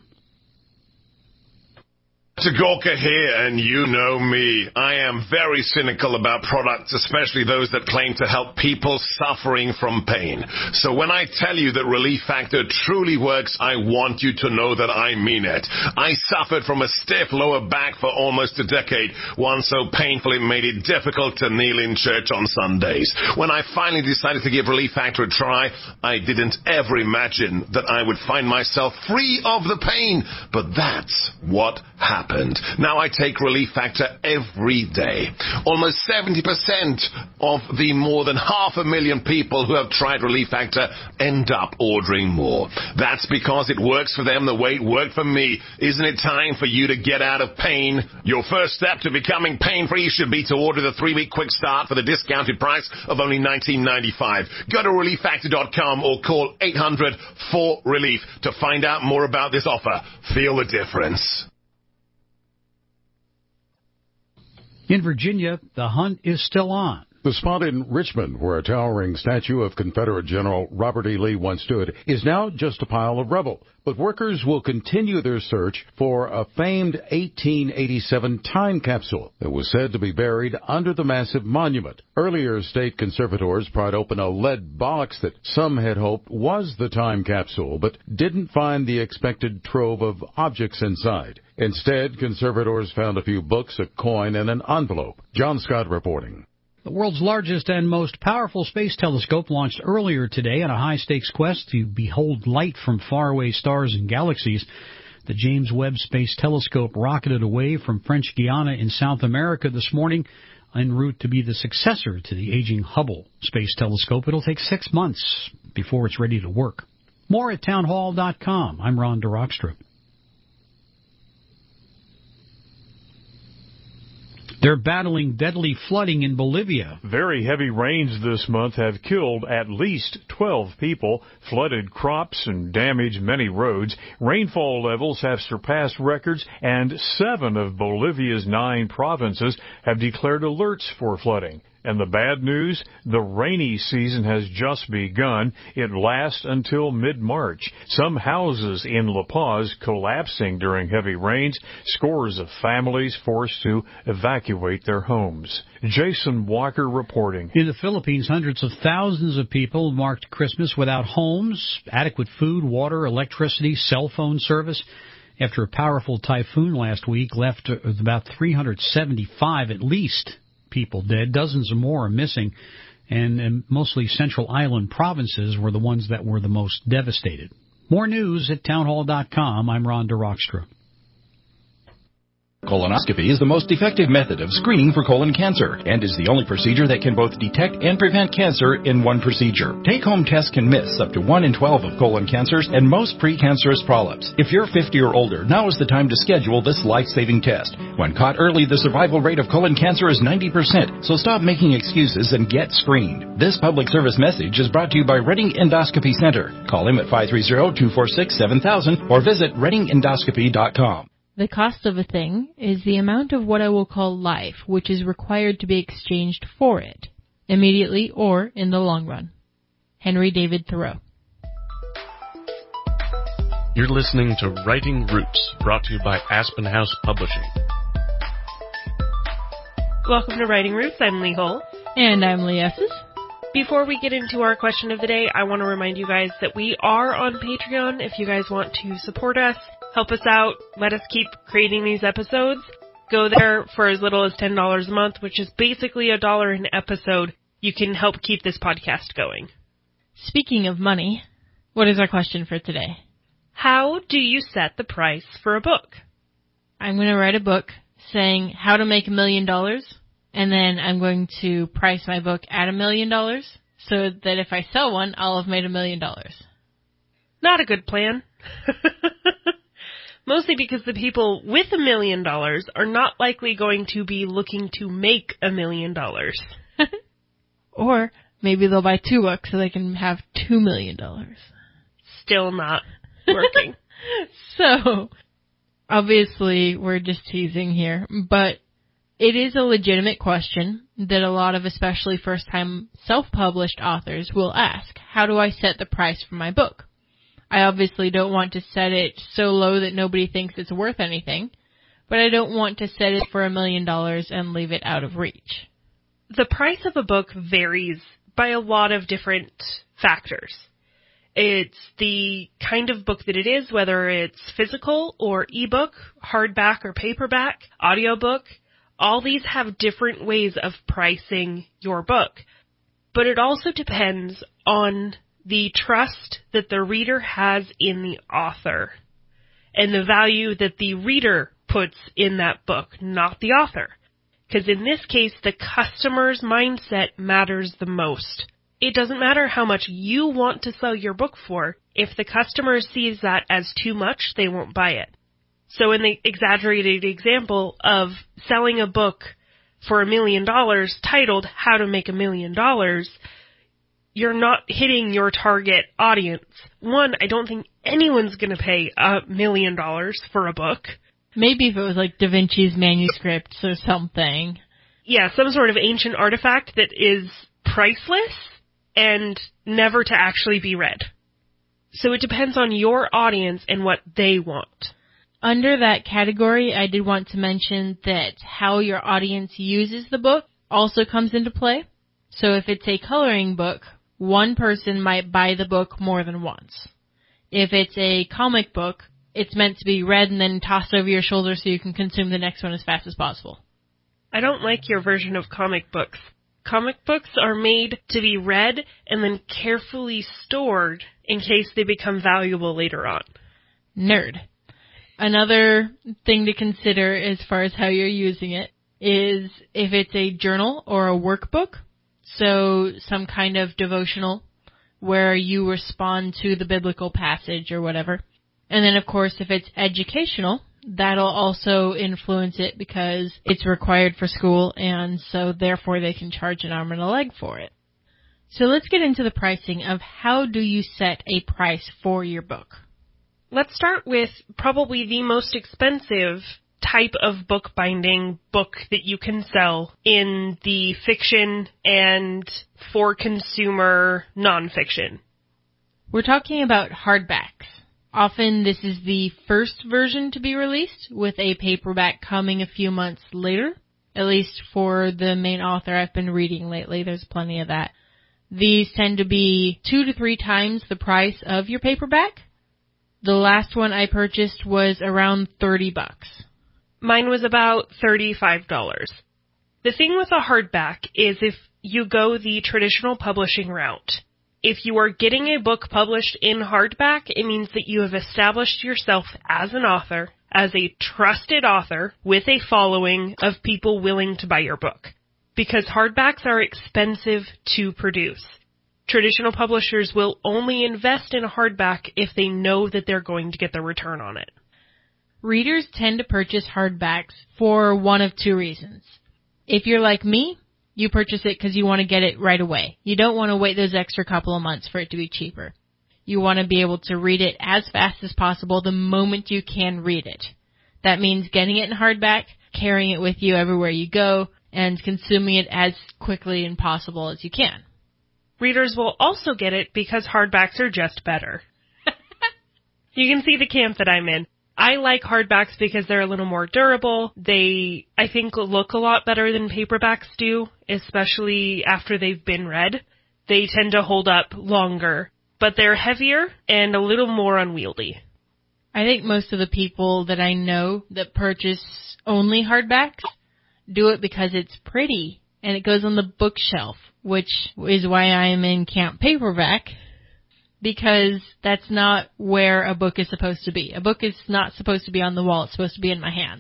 [SPEAKER 24] Gorka here, and you know me. I am very cynical about products, especially those that claim to help people suffering from pain. So when I tell you that Relief Factor truly works, I want you to know that I mean it. I suffered from a stiff lower back for almost a decade, one so painful it made it difficult to kneel in church on Sundays. When I finally decided to give Relief Factor a try, I didn't ever imagine that I would find myself free of the pain. But that's what happened. Now I take Relief Factor every day. Almost seventy percent of the more than half a million people who have tried Relief Factor end up ordering more. That's because it works for them the way it worked for me. Isn't it time for you to get out of pain? Your first step to becoming pain-free should be to order the three-week quick start for the discounted price of only nineteen ninety-five. Go to relief factor dot com or call eight hundred four relief to find out more about this offer. Feel the difference.
[SPEAKER 9] In Virginia, the hunt is still on.
[SPEAKER 25] The spot in Richmond, where a towering statue of Confederate General Robert E. Lee once stood, is now just a pile of rubble. But workers will continue their search for a famed eighteen eighty-seven time capsule that was said to be buried under the massive monument. Earlier, state conservators pried open a lead box that some had hoped was the time capsule, but didn't find the expected trove of objects inside. Instead, conservators found a few books, a coin, and an envelope. John Scott reporting.
[SPEAKER 9] The world's largest and most powerful space telescope launched earlier today on a high-stakes quest to behold light from faraway stars and galaxies. The James Webb Space Telescope rocketed away from French Guiana in South America this morning en route to be the successor to the aging Hubble Space Telescope. It'll take six months before it's ready to work. More at townhall dot com. I'm Ron DeRockstra. They're battling deadly flooding in Bolivia.
[SPEAKER 26] Very heavy rains this month have killed at least twelve people, flooded crops, and damaged many roads. Rainfall levels have surpassed records, and seven of Bolivia's nine provinces have declared alerts for flooding. And the bad news, the rainy season has just begun. It lasts until mid-March. Some houses in La Paz collapsing during heavy rains. Scores of families forced to evacuate their homes. Jason Walker reporting.
[SPEAKER 9] In the Philippines, hundreds of thousands of people marked Christmas without homes, adequate food, water, electricity, cell phone service. After a powerful typhoon last week left about three hundred seventy-five at least people dead. Dozens of more are missing, and, and mostly Central Island provinces were the ones that were the most devastated. More news at townhall dot com. I'm Ron DeRockstra.
[SPEAKER 27] Colonoscopy is the most effective method of screening for colon cancer and is the only procedure that can both detect and prevent cancer in one procedure. Take-home tests can miss up to one in twelve of colon cancers and most precancerous polyps. If you're fifty or older, now is the time to schedule this life-saving test. When caught early, the survival rate of colon cancer is ninety percent, so stop making excuses and get screened. This public service message is brought to you by Reading Endoscopy Center. Call him at five three zero, two four six, seven thousand or visit reading endoscopy dot com.
[SPEAKER 28] The cost of a thing is the amount of what I will call life, which is required to be exchanged for it, immediately or in the long run. Henry David Thoreau.
[SPEAKER 29] You're listening to Writing Roots, brought to you by Aspen House Publishing.
[SPEAKER 12] Welcome to Writing Roots. I'm Lee Holt.
[SPEAKER 28] And I'm Lee Esses.
[SPEAKER 12] Before we get into our question of the day, I want to remind you guys that we are on Patreon. If you guys want to support us, help us out, let us keep creating these episodes, go there for as little as ten dollars a month, which is basically a dollar an episode. You can help keep this podcast going.
[SPEAKER 28] Speaking of money, what is our question for today?
[SPEAKER 12] How do you set the price for a book?
[SPEAKER 28] I'm going to write a book saying how to make a million dollars. And then I'm going to price my book at a million dollars so that if I sell one, I'll have made a million dollars.
[SPEAKER 12] Not a good plan. Mostly because the people with a million dollars are not likely going to be looking to make a million dollars.
[SPEAKER 28] Or maybe they'll buy two books so they can have two million dollars.
[SPEAKER 12] Still not working.
[SPEAKER 28] So, obviously, we're just teasing here, but it is a legitimate question that a lot of especially first-time self-published authors will ask. How do I set the price for my book? I obviously don't want to set it so low that nobody thinks it's worth anything, but I don't want to set it for a million dollars and leave it out of reach.
[SPEAKER 12] The price of a book varies by a lot of different factors. It's the kind of book that it is, whether it's physical or ebook, hardback or paperback, audiobook. All these have different ways of pricing your book, but it also depends on the trust that the reader has in the author and the value that the reader puts in that book, not the author. Because in this case, the customer's mindset matters the most. It doesn't matter how much you want to sell your book for. If the customer sees that as too much, they won't buy it. So in the exaggerated example of selling a book for a million dollars titled How to Make a Million Dollars, you're not hitting your target audience. One, I don't think anyone's going to pay a million dollars for a book.
[SPEAKER 28] Maybe if it was like Da Vinci's manuscripts or something.
[SPEAKER 12] Yeah, some sort of ancient artifact that is priceless and never to actually be read. So it depends on your audience and what they want.
[SPEAKER 28] Under that category, I did want to mention that how your audience uses the book also comes into play. So if it's a coloring book, one person might buy the book more than once. If it's a comic book, it's meant to be read and then tossed over your shoulder so you can consume the next one as fast as possible.
[SPEAKER 12] I don't like your version of comic books. Comic books are made to be read and then carefully stored in case they become valuable later on.
[SPEAKER 28] Nerd. Another thing to consider as far as how you're using it is if it's a journal or a workbook, so some kind of devotional where you respond to the biblical passage or whatever. And then, of course, if it's educational, that'll also influence it because it's required for school, and so therefore they can charge an arm and a leg for it. So let's get into the pricing of how do you set a price for your book.
[SPEAKER 12] Let's start with probably the most expensive type of bookbinding book that you can sell in the fiction and for consumer nonfiction.
[SPEAKER 28] We're talking about hardbacks. Often this is the first version to be released, with a paperback coming a few months later. At least for the main author I've been reading lately, there's plenty of that. These tend to be two to three times the price of your paperback. The last one I purchased was around thirty bucks.
[SPEAKER 12] Mine was about thirty-five dollars. The thing with a hardback is if you go the traditional publishing route, if you are getting a book published in hardback, it means that you have established yourself as an author, as a trusted author with a following of people willing to buy your book. Because hardbacks are expensive to produce. Traditional publishers will only invest in a hardback if they know that they're going to get the return on it.
[SPEAKER 28] Readers tend to purchase hardbacks for one of two reasons. If you're like me, you purchase it because you want to get it right away. You don't want to wait those extra couple of months for it to be cheaper. You want to be able to read it as fast as possible the moment you can read it. That means getting it in hardback, carrying it with you everywhere you go, and consuming it as quickly and possible as you can.
[SPEAKER 12] Readers will also get it because hardbacks are just better. You can see the camp that I'm in. I like hardbacks because they're a little more durable. They, I think, look a lot better than paperbacks do, especially after they've been read. They tend to hold up longer, but they're heavier and a little more unwieldy.
[SPEAKER 28] I think most of the people that I know that purchase only hardbacks do it because it's pretty and it goes on the bookshelf, which is why I am in Camp Paperback, because that's not where a book is supposed to be. A book is not supposed to be on the wall. It's supposed to be in my hands.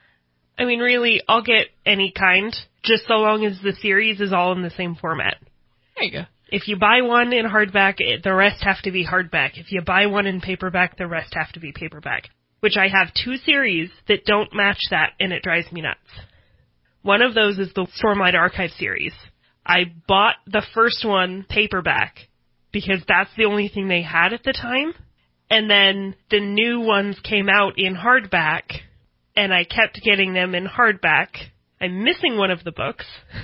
[SPEAKER 12] I mean, really, I'll get any kind, just so long as the series is all in the same format.
[SPEAKER 28] There you go.
[SPEAKER 12] If you buy one in hardback, it, the rest have to be hardback. If you buy one in paperback, the rest have to be paperback. Which I have two series that don't match that, and it drives me nuts. One of those is the Stormlight Archive series. I bought the first one paperback because that's the only thing they had at the time. And then the new ones came out in hardback, and I kept getting them in hardback. I'm missing one of the books.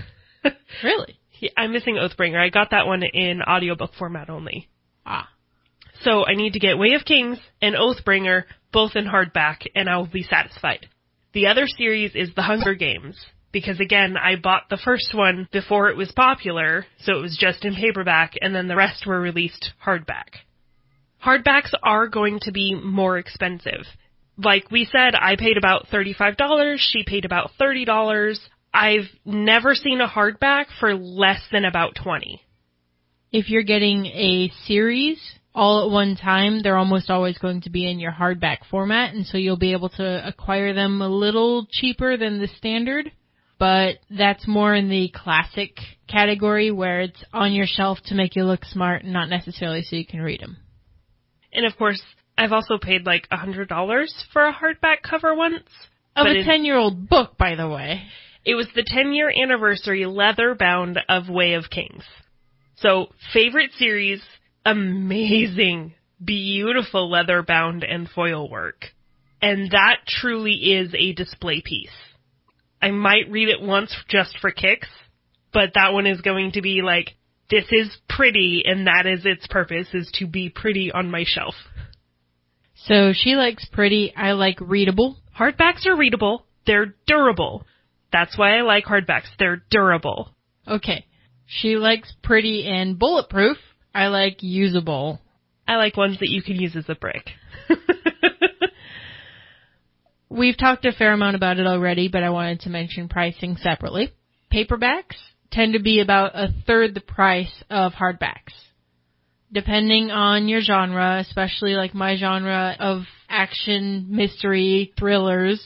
[SPEAKER 28] Really?
[SPEAKER 12] I'm missing Oathbringer. I got that one in audiobook format only.
[SPEAKER 28] Ah.
[SPEAKER 12] So I need to get Way of Kings and Oathbringer both in hardback, and I will be satisfied. The other series is The Hunger Games, because again, I bought the first one before it was popular, so it was just in paperback, and then the rest were released hardback. Hardbacks are going to be more expensive. Like we said, I paid about thirty-five dollars, she paid about thirty dollars. I've never seen a hardback for less than about twenty dollars.
[SPEAKER 28] If you're getting a series all at one time, they're almost always going to be in your hardback format, and so you'll be able to acquire them a little cheaper than the standard, but that's more in the classic category where it's on your shelf to make you look smart, not necessarily so you can read them.
[SPEAKER 12] And of course, I've also paid like one hundred dollars for a hardback cover once.
[SPEAKER 28] Of a ten-year-old book, by the way.
[SPEAKER 12] It was the ten-year anniversary leather bound of Way of Kings. So, favorite series, amazing, beautiful leather bound and foil work. And that truly is a display piece. I might read it once just for kicks, but that one is going to be like, this is pretty, and that is its purpose, is to be pretty on my shelf.
[SPEAKER 28] So she likes pretty, I like readable.
[SPEAKER 12] Hardbacks are readable. They're durable. That's why I like hardbacks. They're durable.
[SPEAKER 28] Okay. She likes pretty and bulletproof. I like usable.
[SPEAKER 12] I like ones that you can use as a brick.
[SPEAKER 28] We've talked a fair amount about it already, but I wanted to mention pricing separately. Paperbacks tend to be about a third the price of hardbacks. Depending on your genre, especially like my genre of action, mystery, thrillers,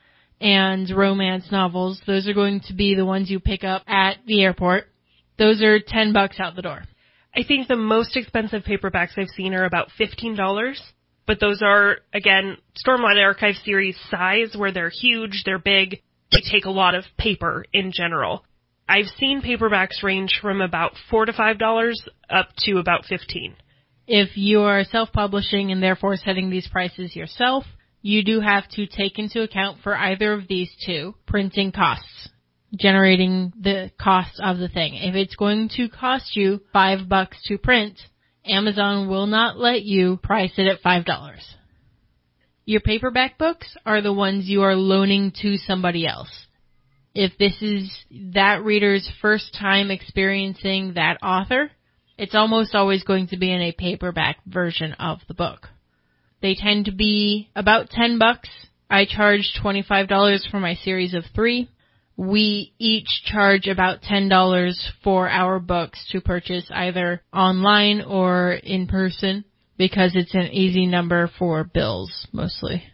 [SPEAKER 28] and romance novels, those are going to be the ones you pick up at the airport. Those are ten bucks out the door.
[SPEAKER 12] I think the most expensive paperbacks I've seen are about fifteen dollars. But those are, again, Stormlight Archive series size, where they're huge, they're big, they take a lot of paper in general. I've seen paperbacks range from about four to five dollars up to about fifteen dollars.
[SPEAKER 28] If you are self-publishing and therefore setting these prices yourself, you do have to take into account for either of these two printing costs, generating the cost of the thing. If it's going to cost you five bucks to print, Amazon will not let you price it at five dollars. Your paperback books are the ones you are loaning to somebody else. If this is that reader's first time experiencing that author, it's almost always going to be in a paperback version of the book. They tend to be about ten bucks. I charge twenty-five dollars for my series of three. We each charge about ten dollars for our books to purchase either online or in person because it's an easy number for bills, mostly.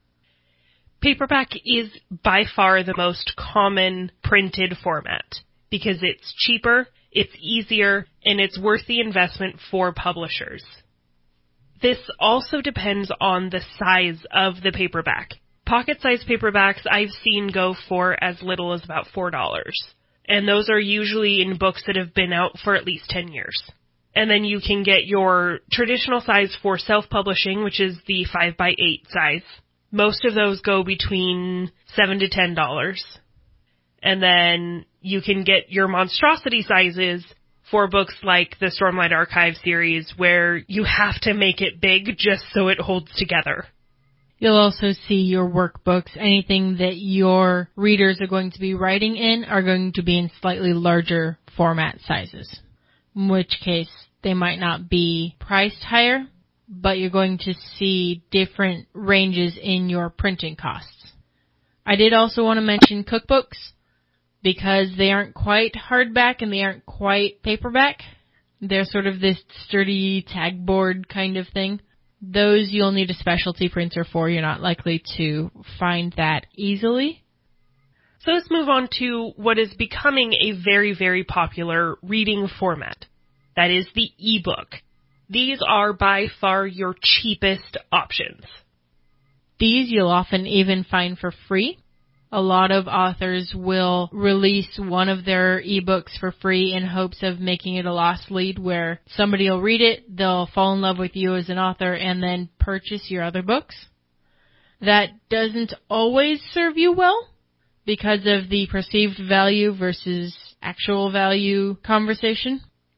[SPEAKER 12] Paperback is by far the most common printed format because it's cheaper, it's easier, and it's worth the investment for publishers. This also depends on the size of the paperback. Pocket-sized paperbacks I've seen go for as little as about four dollars. And those are usually in books that have been out for at least ten years. And then you can get your traditional size for self-publishing, which is the five by eight size. Most of those go between seven to ten dollars. And then you can get your monstrosity sizes for books like the Stormlight Archive series, where you have to make it big just so it holds together.
[SPEAKER 28] You'll also see your workbooks. Anything that your readers are going to be writing in are going to be in slightly larger format sizes. in which case they might not be priced higher, but you're going to see different ranges in your printing costs. I did also want to mention cookbooks, because they aren't quite hardback and they aren't quite paperback. They're sort of this sturdy tag board kind of thing. Those you'll need a specialty printer for. You're not likely to find that easily.
[SPEAKER 12] So let's move on to what is becoming a very, very popular reading format. That is the ebook. These are by far your cheapest options.
[SPEAKER 28] These you'll often even find for free. A lot of authors will release one of their ebooks for free in hopes of making it a lost lead where somebody will read it, they'll fall in love with you as an author, and then purchase your other books. That doesn't always serve you well because of the perceived value versus actual value conversation.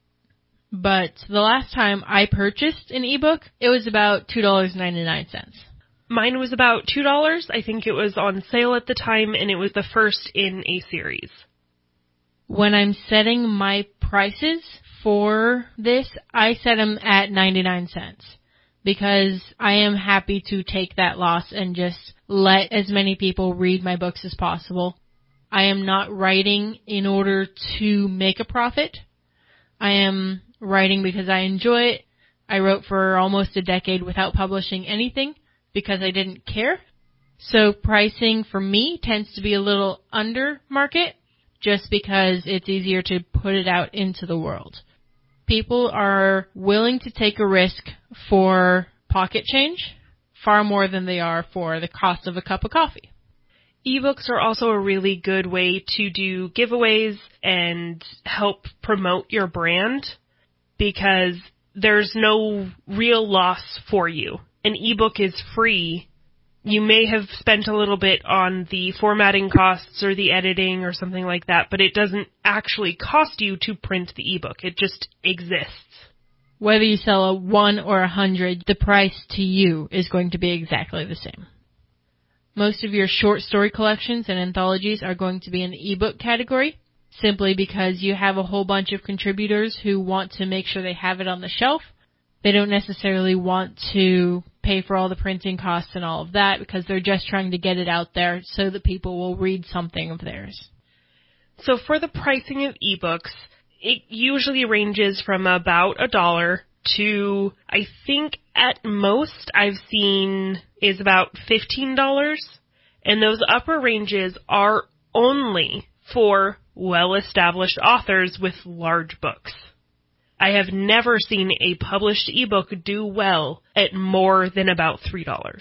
[SPEAKER 28] But the last time I purchased an ebook, it was about two dollars and ninety-nine cents.
[SPEAKER 12] Mine was about two dollars. I think it was on sale at the time, and it was the first in a series.
[SPEAKER 28] When I'm setting my prices for this, I set them at ninety-nine cents because I am happy to take that loss and just let as many people read my books as possible. I am not writing in order to make a profit. I am writing because I enjoy it. I wrote for almost a decade without publishing anything, because I didn't care. So pricing for me tends to be a little under market just because it's easier to put it out into the world. People are willing to take a risk for pocket change far more than they are for the cost of a cup of coffee.
[SPEAKER 12] Ebooks are also a really good way to do giveaways and help promote your brand because there's no real loss for you. An ebook is free. You may have spent a little bit on the formatting costs or the editing or something like that, but it doesn't actually cost you to print the ebook. It just exists.
[SPEAKER 28] Whether you sell a one or a hundred, the price to you is going to be exactly the same. Most of your short story collections and anthologies are going to be in the ebook category, simply because you have a whole bunch of contributors who want to make sure they have it on the shelf. They don't necessarily want to pay for all the printing costs and all of that because they're just trying to get it out there so that people will read something of theirs.
[SPEAKER 12] So for the pricing of ebooks, it usually ranges from about a dollar to, I think at most I've seen is about fifteen dollars. And those upper ranges are only for well-established authors with large books. I have never seen a published ebook do well at more than about three dollars.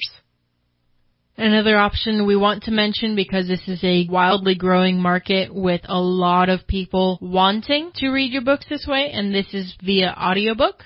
[SPEAKER 28] Another option we want to mention, because this is a wildly growing market with a lot of people wanting to read your books this way, and this is via audiobook.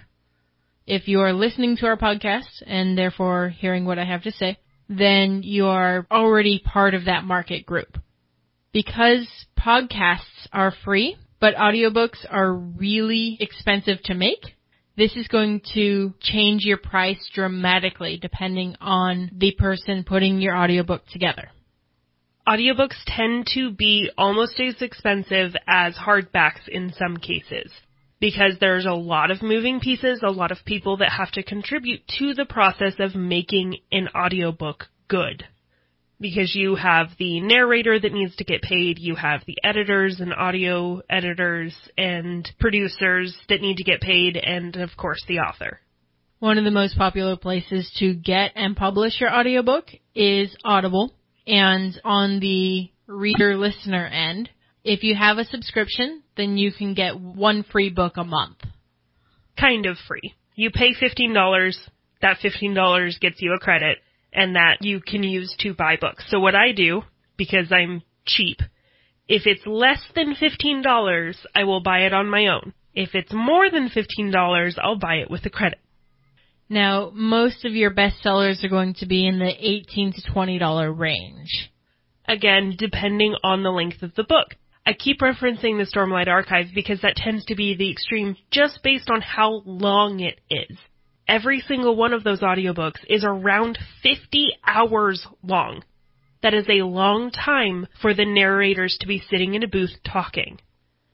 [SPEAKER 28] If you are listening to our podcast and therefore hearing what I have to say, then you are already part of that market group. Because podcasts are free, but audiobooks are really expensive to make, this is going to change your price dramatically depending on the person putting your audiobook together.
[SPEAKER 12] Audiobooks tend to be almost as expensive as hardbacks in some cases because there's a lot of moving pieces, a lot of people that have to contribute to the process of making an audiobook good. Because you have the narrator that needs to get paid, you have the editors and audio editors and producers that need to get paid, and of course the author.
[SPEAKER 28] One of the most popular places to get and publish your audiobook is Audible. And on the reader-listener end, if you have a subscription, then you can get one free book a month.
[SPEAKER 12] Kind of free. You pay fifteen dollars, that fifteen dollars gets you a credit, and that you can use to buy books. So what I do, because I'm cheap, if it's less than fifteen dollars, I will buy it on my own. If it's more than fifteen dollars, I'll buy it with a credit.
[SPEAKER 28] Now, most of your bestsellers are going to be in the eighteen to twenty dollars range.
[SPEAKER 12] Again, depending on the length of the book. I keep referencing the Stormlight Archive because that tends to be the extreme just based on how long it is. Every single one of those audiobooks is around fifty hours long. That is a long time for the narrators to be sitting in a booth talking.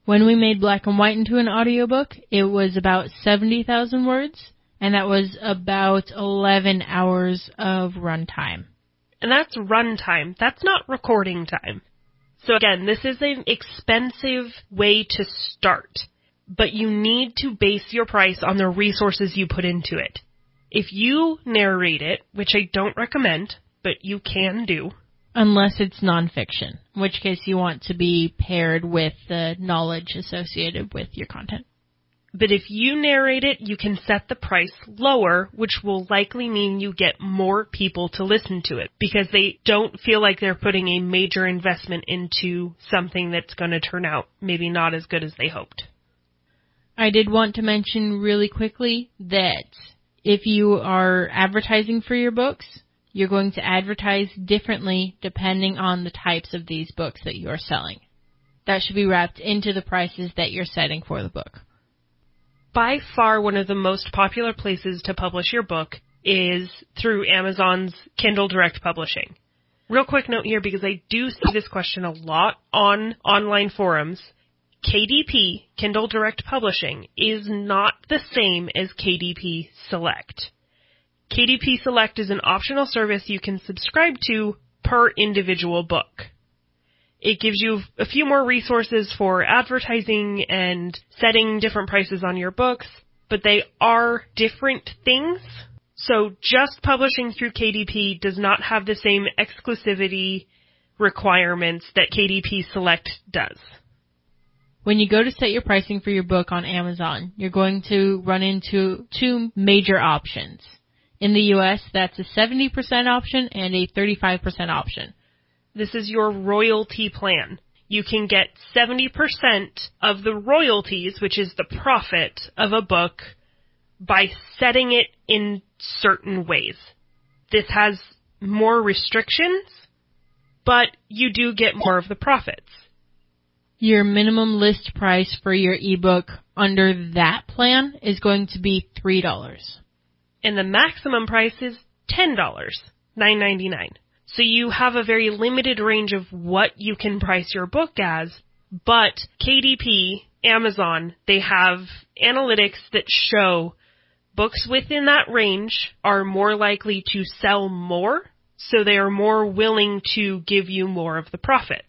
[SPEAKER 28] When we made Black and White into an audiobook, it was about seventy thousand words, and that was about eleven hours of runtime.
[SPEAKER 12] And that's runtime. That's not recording time. So again, this is an expensive way to start, but you need to base your price on the resources you put into it. If you narrate it, which I don't recommend, but you can do.
[SPEAKER 28] Unless it's nonfiction, in which case you want to be paired with the knowledge associated with your content.
[SPEAKER 12] But if you narrate it, you can set the price lower, which will likely mean you get more people to listen to it because they don't feel like they're putting a major investment into something that's going to turn out maybe not as good as they hoped.
[SPEAKER 28] I did want to mention really quickly that if you are advertising for your books, you're going to advertise differently depending on the types of these books that you are selling. That should be wrapped into the prices that you're setting for the book.
[SPEAKER 12] By far, one of the most popular places to publish your book is through Amazon's Kindle Direct Publishing. Real quick note here, because I do see this question a lot on online forums. K D P, Kindle Direct Publishing, is not the same as K D P Select. K D P Select is an optional service you can subscribe to per individual book. It gives you a few more resources for advertising and setting different prices on your books, but they are different things. So just publishing through K D P does not have the same exclusivity requirements that K D P Select does.
[SPEAKER 28] When you go to set your pricing for your book on Amazon, you're going to run into two major options. In the U S, that's a seventy percent option and a thirty-five percent option.
[SPEAKER 12] This is your royalty plan. You can get seventy percent of the royalties, which is the profit of a book, by setting it in certain ways. This has more restrictions, but you do get more of the profits.
[SPEAKER 28] Your minimum list price for your ebook under that plan is going to be three dollars.
[SPEAKER 12] And the maximum price is ten dollars, nine ninety-nine. So you have a very limited range of what you can price your book as, but K D P, Amazon, they have analytics that show books within that range are more likely to sell more, so they are more willing to give you more of the profits.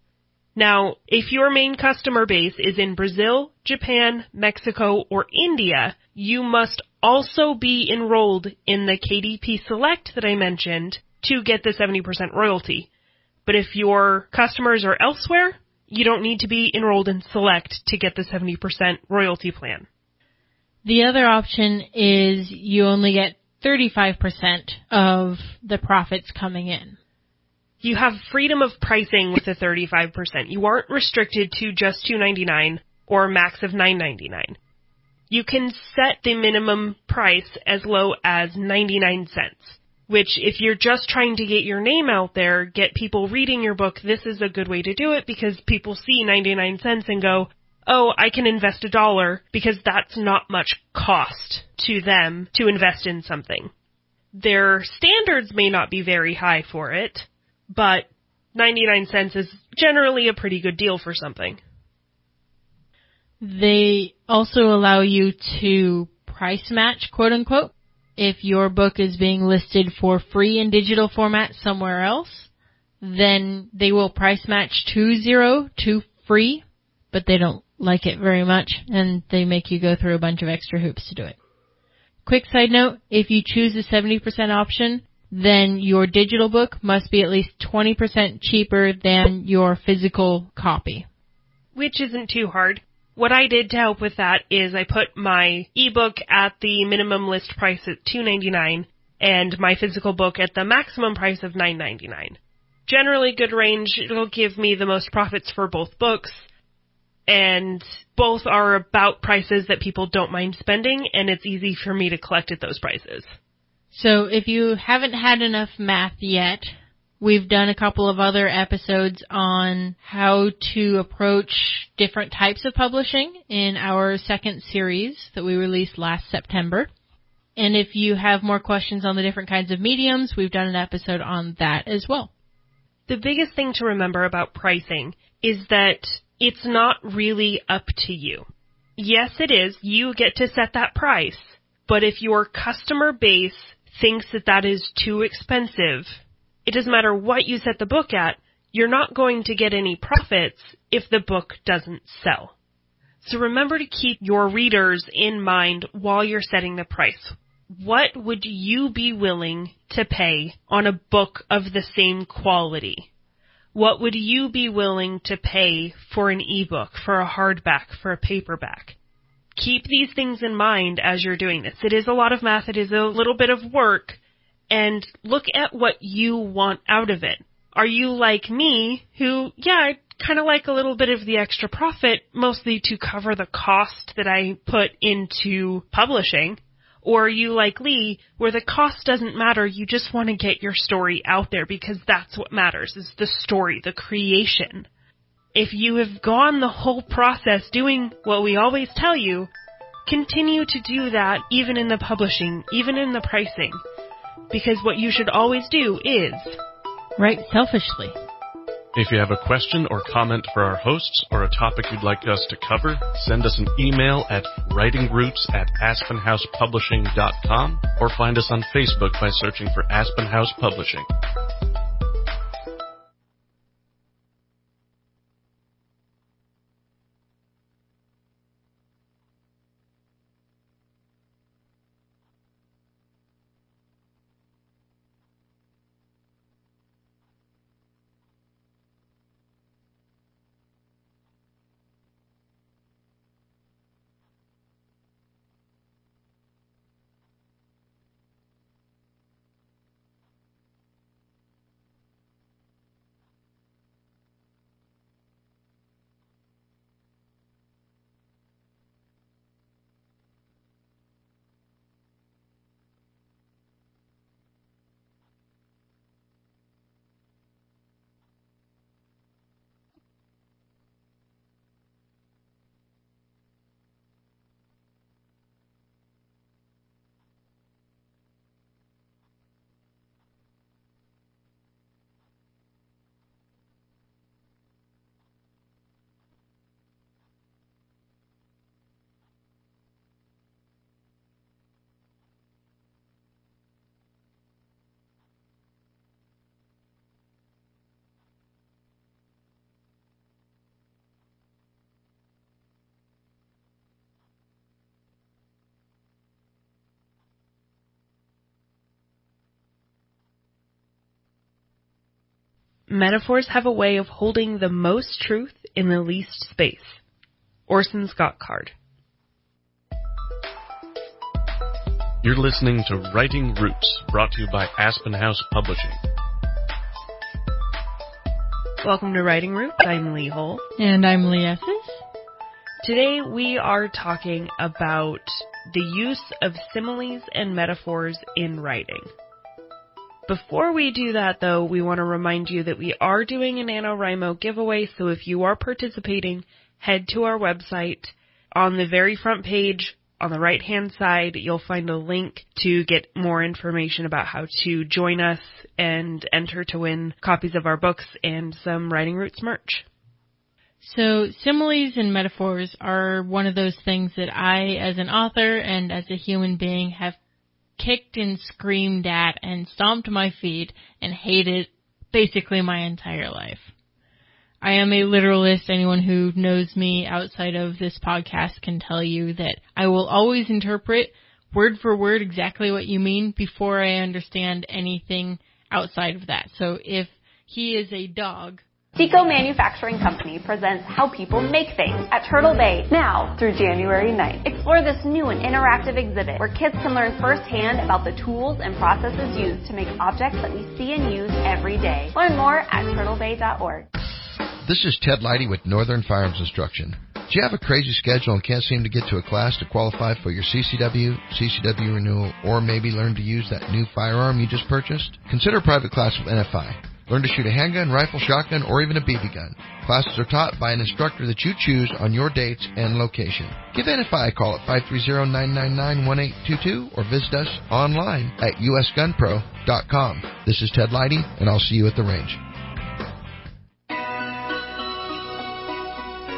[SPEAKER 12] Now, if your main customer base is in Brazil, Japan, Mexico, or India, you must also be enrolled in the K D P Select that I mentioned to get the seventy percent royalty. But if your customers are elsewhere, you don't need to be enrolled in Select to get the seventy percent royalty plan.
[SPEAKER 28] The other option is you only get thirty-five percent of the profits coming in.
[SPEAKER 12] You have freedom of pricing with the thirty-five percent. You aren't restricted to just two ninety-nine or a max of nine ninety-nine. You can set the minimum price as low as ninety-nine cents, which if you're just trying to get your name out there, get people reading your book, this is a good way to do it because people see ninety-nine cents and go, oh, I can invest a dollar because that's not much cost to them to invest in something. Their standards may not be very high for it, but ninety-nine cents is generally a pretty good deal for something.
[SPEAKER 28] They also allow you to price match, quote unquote. If your book is being listed for free in digital format somewhere else, then they will price match to zero to free, but they don't like it very much, and they make you go through a bunch of extra hoops to do it. Quick side note, if you choose the seventy percent option, then your digital book must be at least twenty percent cheaper than your physical copy.
[SPEAKER 12] Which isn't too hard. What I did to help with that is I put my ebook at the minimum list price at two ninety-nine and my physical book at the maximum price of nine ninety-nine. Generally good range. It'll give me the most profits for both books, and both are about prices that people don't mind spending, and it's easy for me to collect at those prices.
[SPEAKER 28] So if you haven't had enough math yet, we've done a couple of other episodes on how to approach different types of publishing in our second series that we released last September. And if you have more questions on the different kinds of mediums, we've done an episode on that as well.
[SPEAKER 12] The biggest thing to remember about pricing is that it's not really up to you. Yes, it is. You get to set that price. But if your customer base thinks that that is too expensive, it doesn't matter what you set the book at, you're not going to get any profits if the book doesn't sell. So remember to keep your readers in mind while you're setting the price. What would you be willing to pay on a book of the same quality? What would you be willing to pay for an ebook, for a hardback, for a paperback? Keep these things in mind as you're doing this. It is a lot of math. It is a little bit of work. And look at what you want out of it. Are you like me, who, yeah, I kind of like a little bit of the extra profit, mostly to cover the cost that I put into publishing? Or are you like Lee, where the cost doesn't matter, you just want to get your story out there because that's what matters, is the story, the creation. If you have gone the whole process doing what we always tell you, continue to do that even in the publishing, even in the pricing. Because what you should always do is
[SPEAKER 28] write selfishly.
[SPEAKER 29] If you have a question or comment for our hosts or a topic you'd like us to cover, send us an email at writingroots at aspenhousepublishing dot com or find us on Facebook by searching for Aspen House Publishing.
[SPEAKER 12] metaphors have a way of holding the most truth in the least space. Orson Scott Card.
[SPEAKER 29] You're listening to Writing Roots, brought to you by Aspen House Publishing.
[SPEAKER 12] Welcome to Writing Roots. I'm Lee Hull.
[SPEAKER 28] And I'm Lee Esses.
[SPEAKER 12] Today we are talking about the use of similes and metaphors in writing. Before we do that, though, we want to remind you that we are doing an NaNoWriMo giveaway, so if you are participating, head to our website. On the very front page, on the right-hand side, you'll find a link to get more information about how to join us and enter to win copies of our books and some Writing Roots merch.
[SPEAKER 28] So similes and metaphors are one of those things that I, as an author and as a human being, have kicked and screamed at and stomped my feet and hated basically my entire life. I am a literalist. Anyone who knows me outside of this podcast can tell you that I will always interpret word for word exactly what you mean before I understand anything outside of that. So if he is a dog...
[SPEAKER 10] Tico Manufacturing Company presents How People Make Things at Turtle Bay now through January ninth. Explore this new and interactive exhibit where kids can learn firsthand about the tools and processes used to make objects that we see and use every day. Learn more at turtle bay dot org.
[SPEAKER 14] This is Ted Leidy with Northern Firearms Instruction. Do you have a crazy schedule and can't seem to get to a class to qualify for your C C W, C C W renewal, or maybe learn to use that new firearm you just purchased? Consider a private class with N F I. Learn to shoot a handgun, rifle, shotgun, or even a B B gun. Classes are taught by an instructor that you choose on your dates and location. Give N F I a call at five three zero, nine nine nine, one eight two two or visit us online at U S gun pro dot com. This is Ted Leidy, and I'll see you at the range.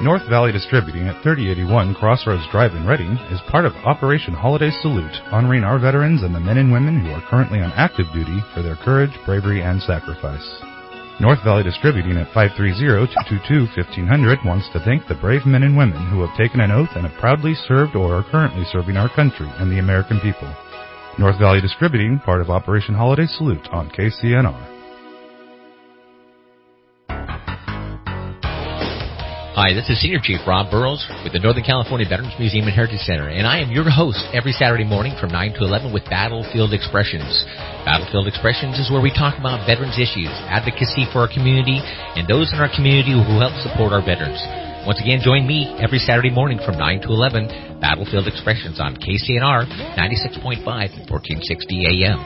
[SPEAKER 1] North Valley Distributing at thirty eighty-one Crossroads Drive in Reading is part of Operation Holiday Salute, honoring our veterans and the men and women who are currently on active duty for their courage, bravery, and sacrifice. North Valley Distributing at five three zero, two two two, fifteen hundred wants to thank the brave men and women who have taken an oath and have proudly served or are currently serving our country and the American people. North Valley Distributing, part of Operation Holiday Salute on K C N R.
[SPEAKER 15] Hi, this is Senior Chief Rob Burrows with the Northern California Veterans Museum and Heritage Center, and I am your host every Saturday morning from nine to eleven with Battlefield Expressions. Battlefield Expressions is where we talk about veterans issues, advocacy for our community, and those in our community who help support our veterans. Once again, join me every Saturday morning from nine to eleven, Battlefield Expressions on K C N R ninety-six point five and fourteen sixty A M.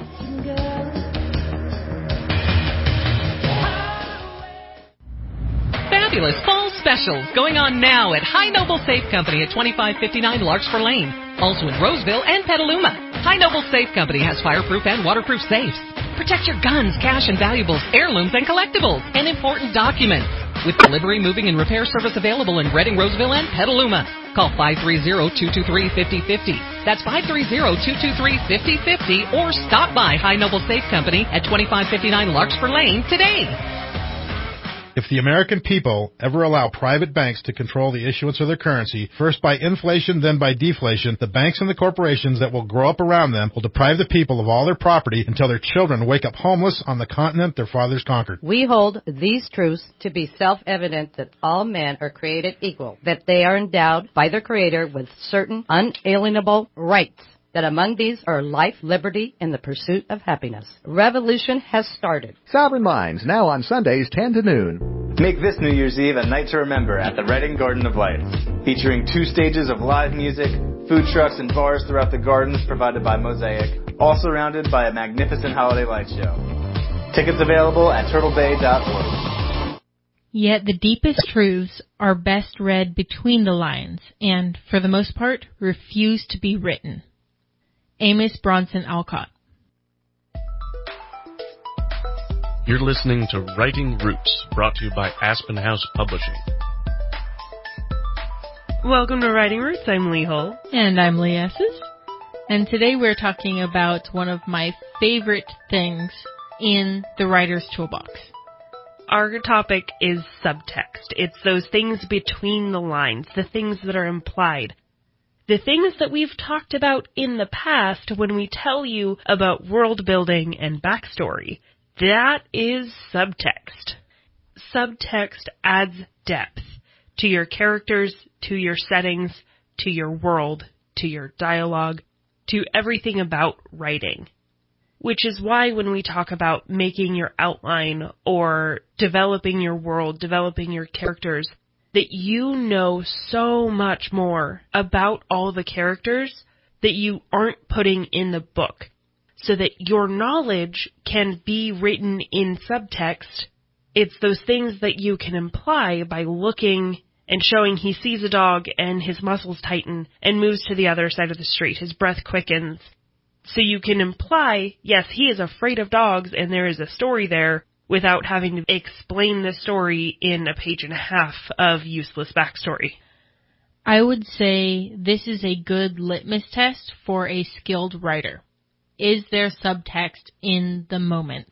[SPEAKER 16] Fabulous fall specials going on now at High Noble Safe Company at twenty-five fifty-nine Larkspur Lane. Also in Roseville and Petaluma. High Noble Safe Company has fireproof and waterproof safes. Protect your guns, cash and valuables, heirlooms and collectibles, and important documents. With delivery, moving, and repair service available in Reading, Roseville, and Petaluma. Call five three zero, two two three, five zero five zero. That's five three zero, two two three, five zero five zero, or stop by High Noble Safe Company at twenty-five fifty-nine Larkspur Lane today.
[SPEAKER 17] If the American people ever allow private banks to control the issuance of their currency, first by inflation, then by deflation, the banks and the corporations that will grow up around them will deprive the people of all their property until their children wake up homeless on the continent their fathers conquered.
[SPEAKER 18] We hold these truths to be self-evident that all men are created equal, that they are endowed by their Creator with certain unalienable rights, that among these are life, liberty, and the pursuit of happiness. Revolution has started.
[SPEAKER 19] Sovereign Minds, now on Sundays, ten to noon.
[SPEAKER 20] Make this New Year's Eve a night to remember at the Reading Garden of Lights, featuring two stages of live music, food trucks and bars throughout the gardens provided by Mosaic, all surrounded by a magnificent holiday light show. Tickets available at turtle bay dot org.
[SPEAKER 28] Yet the deepest truths are best read between the lines and, for the most part, refuse to be written. Amos Bronson Alcott.
[SPEAKER 29] You're listening to Writing Roots, brought to you by Aspen House Publishing.
[SPEAKER 12] Welcome to Writing Roots. I'm Lee Hull.
[SPEAKER 28] And I'm Lee Esses. And today we're talking about one of my favorite things in the writer's toolbox.
[SPEAKER 12] Our topic is subtext. It's those things between the lines, the things that are implied. The things that we've talked about in the past when we tell you about world building and backstory. That is subtext. Subtext adds depth to your characters, to your settings, to your world, to your dialogue, to everything about writing. Which is why when we talk about making your outline or developing your world, developing your characters, that you know so much more about all the characters that you aren't putting in the book, so that your knowledge can be written in subtext. It's those things that you can imply by looking and showing he sees a dog and his muscles tighten and moves to the other side of the street. His breath quickens. So you can imply, yes, he is afraid of dogs and there is a story there, without having to explain the story in a page and a half of useless backstory.
[SPEAKER 28] I would say this is a good litmus test for a skilled writer. Is there subtext in the moment?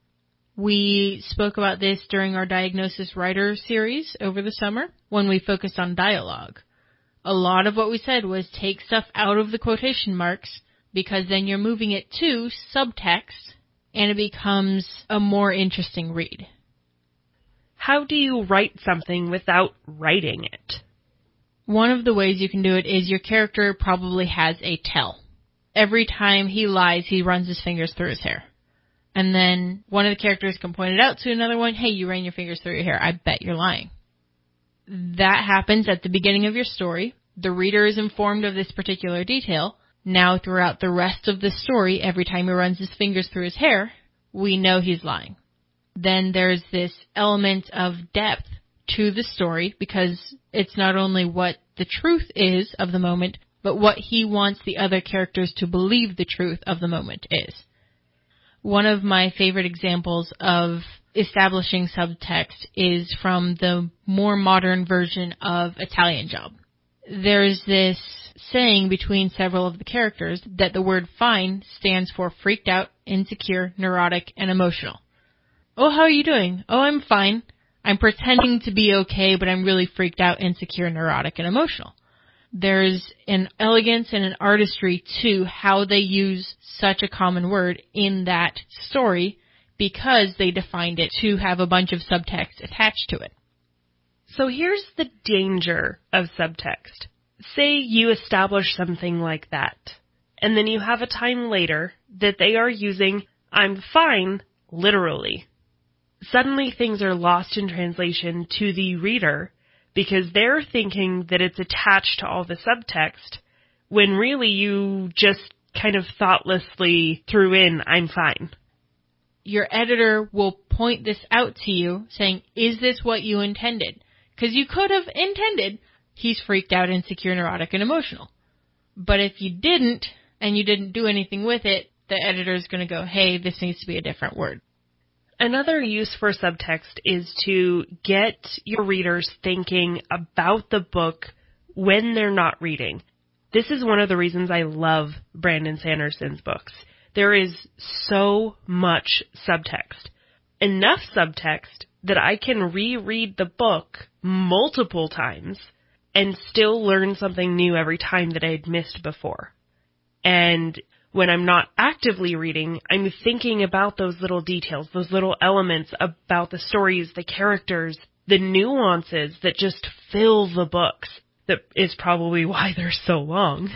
[SPEAKER 28] We spoke about this during our Diagnosis Writer series over the summer when we focused on dialogue. A lot of what we said was take stuff out of the quotation marks because then you're moving it to subtext and it becomes a more interesting read.
[SPEAKER 12] How do you write something without writing it?
[SPEAKER 28] One of the ways you can do it is your character probably has a tell. Every time he lies, he runs his fingers through his hair. And then one of the characters can point it out to another one, hey, you ran your fingers through your hair. I bet you're lying. That happens at the beginning of your story. The reader is informed of this particular detail. Now, throughout the rest of the story, every time he runs his fingers through his hair, we know he's lying. Then there's this element of depth to the story because it's not only what the truth is of the moment, but what he wants the other characters to believe the truth of the moment is. One of my favorite examples of establishing subtext is from the more modern version of Italian Job. There's this saying between several of the characters that the word fine stands for freaked out, insecure, neurotic, and emotional. Oh, how are you doing? Oh, I'm fine. I'm pretending to be okay, but I'm really freaked out, insecure, neurotic, and emotional. There's an elegance and an artistry to how they use such a common word in that story because they defined it to have a bunch of subtext attached to it.
[SPEAKER 12] So here's the danger of subtext. Say you establish something like that, and then you have a time later that they are using I'm fine literally. Suddenly things are lost in translation to the reader because they're thinking that it's attached to all the subtext when really you just kind of thoughtlessly threw in I'm fine.
[SPEAKER 28] Your editor will point this out to you saying, is this what you intended? Because you could have intended, he's freaked out, insecure, neurotic, and emotional. But if you didn't, and you didn't do anything with it, the editor's going to go, hey, this needs to be a different word.
[SPEAKER 12] Another use for subtext is to get your readers thinking about the book when they're not reading. This is one of the reasons I love Brandon Sanderson's books. There is so much subtext. Enough subtext that I can reread the book multiple times and still learn something new every time that I had missed before. And when I'm not actively reading, I'm thinking about those little details, those little elements about the stories, the characters, the nuances that just fill the books. That is probably why they're so long.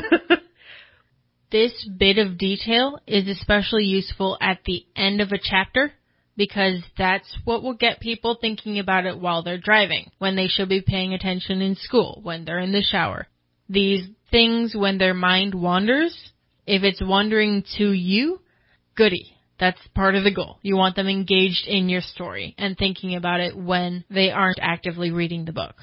[SPEAKER 28] This bit of detail is especially useful at the end of a chapter because that's what will get people thinking about it while they're driving, when they should be paying attention in school, when they're in the shower. These things, when their mind wanders, if it's wandering to you, goody. That's part of the goal. You want them engaged in your story and thinking about it when they aren't actively reading the book.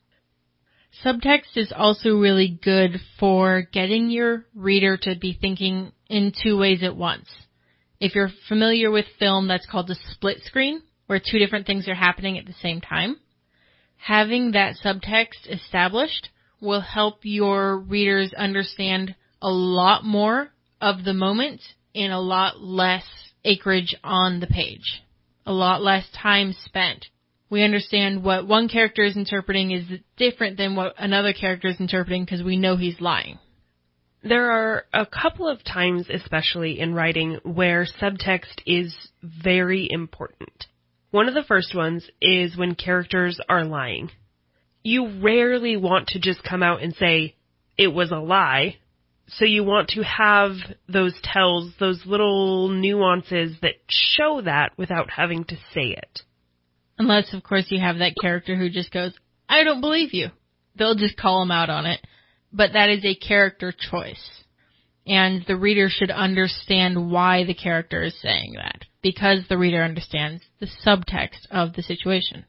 [SPEAKER 28] Subtext is also really good for getting your reader to be thinking in two ways at once. If you're familiar with film, that's called a split screen, where two different things are happening at the same time. Having that subtext established will help your readers understand a lot more of the moment in a lot less acreage on the page, a lot less time spent. We understand what one character is interpreting is different than what another character is interpreting because we know he's lying.
[SPEAKER 12] There are a couple of times, especially in writing, where subtext is very important. One of the first ones is when characters are lying. You rarely want to just come out and say, it was a lie. So you want to have those tells, those little nuances that show that without having to say it.
[SPEAKER 28] Unless, of course, you have that character who just goes, I don't believe you. They'll just call him out on it. But that is a character choice. And the reader should understand why the character is saying that, because the reader understands the subtext of the situation.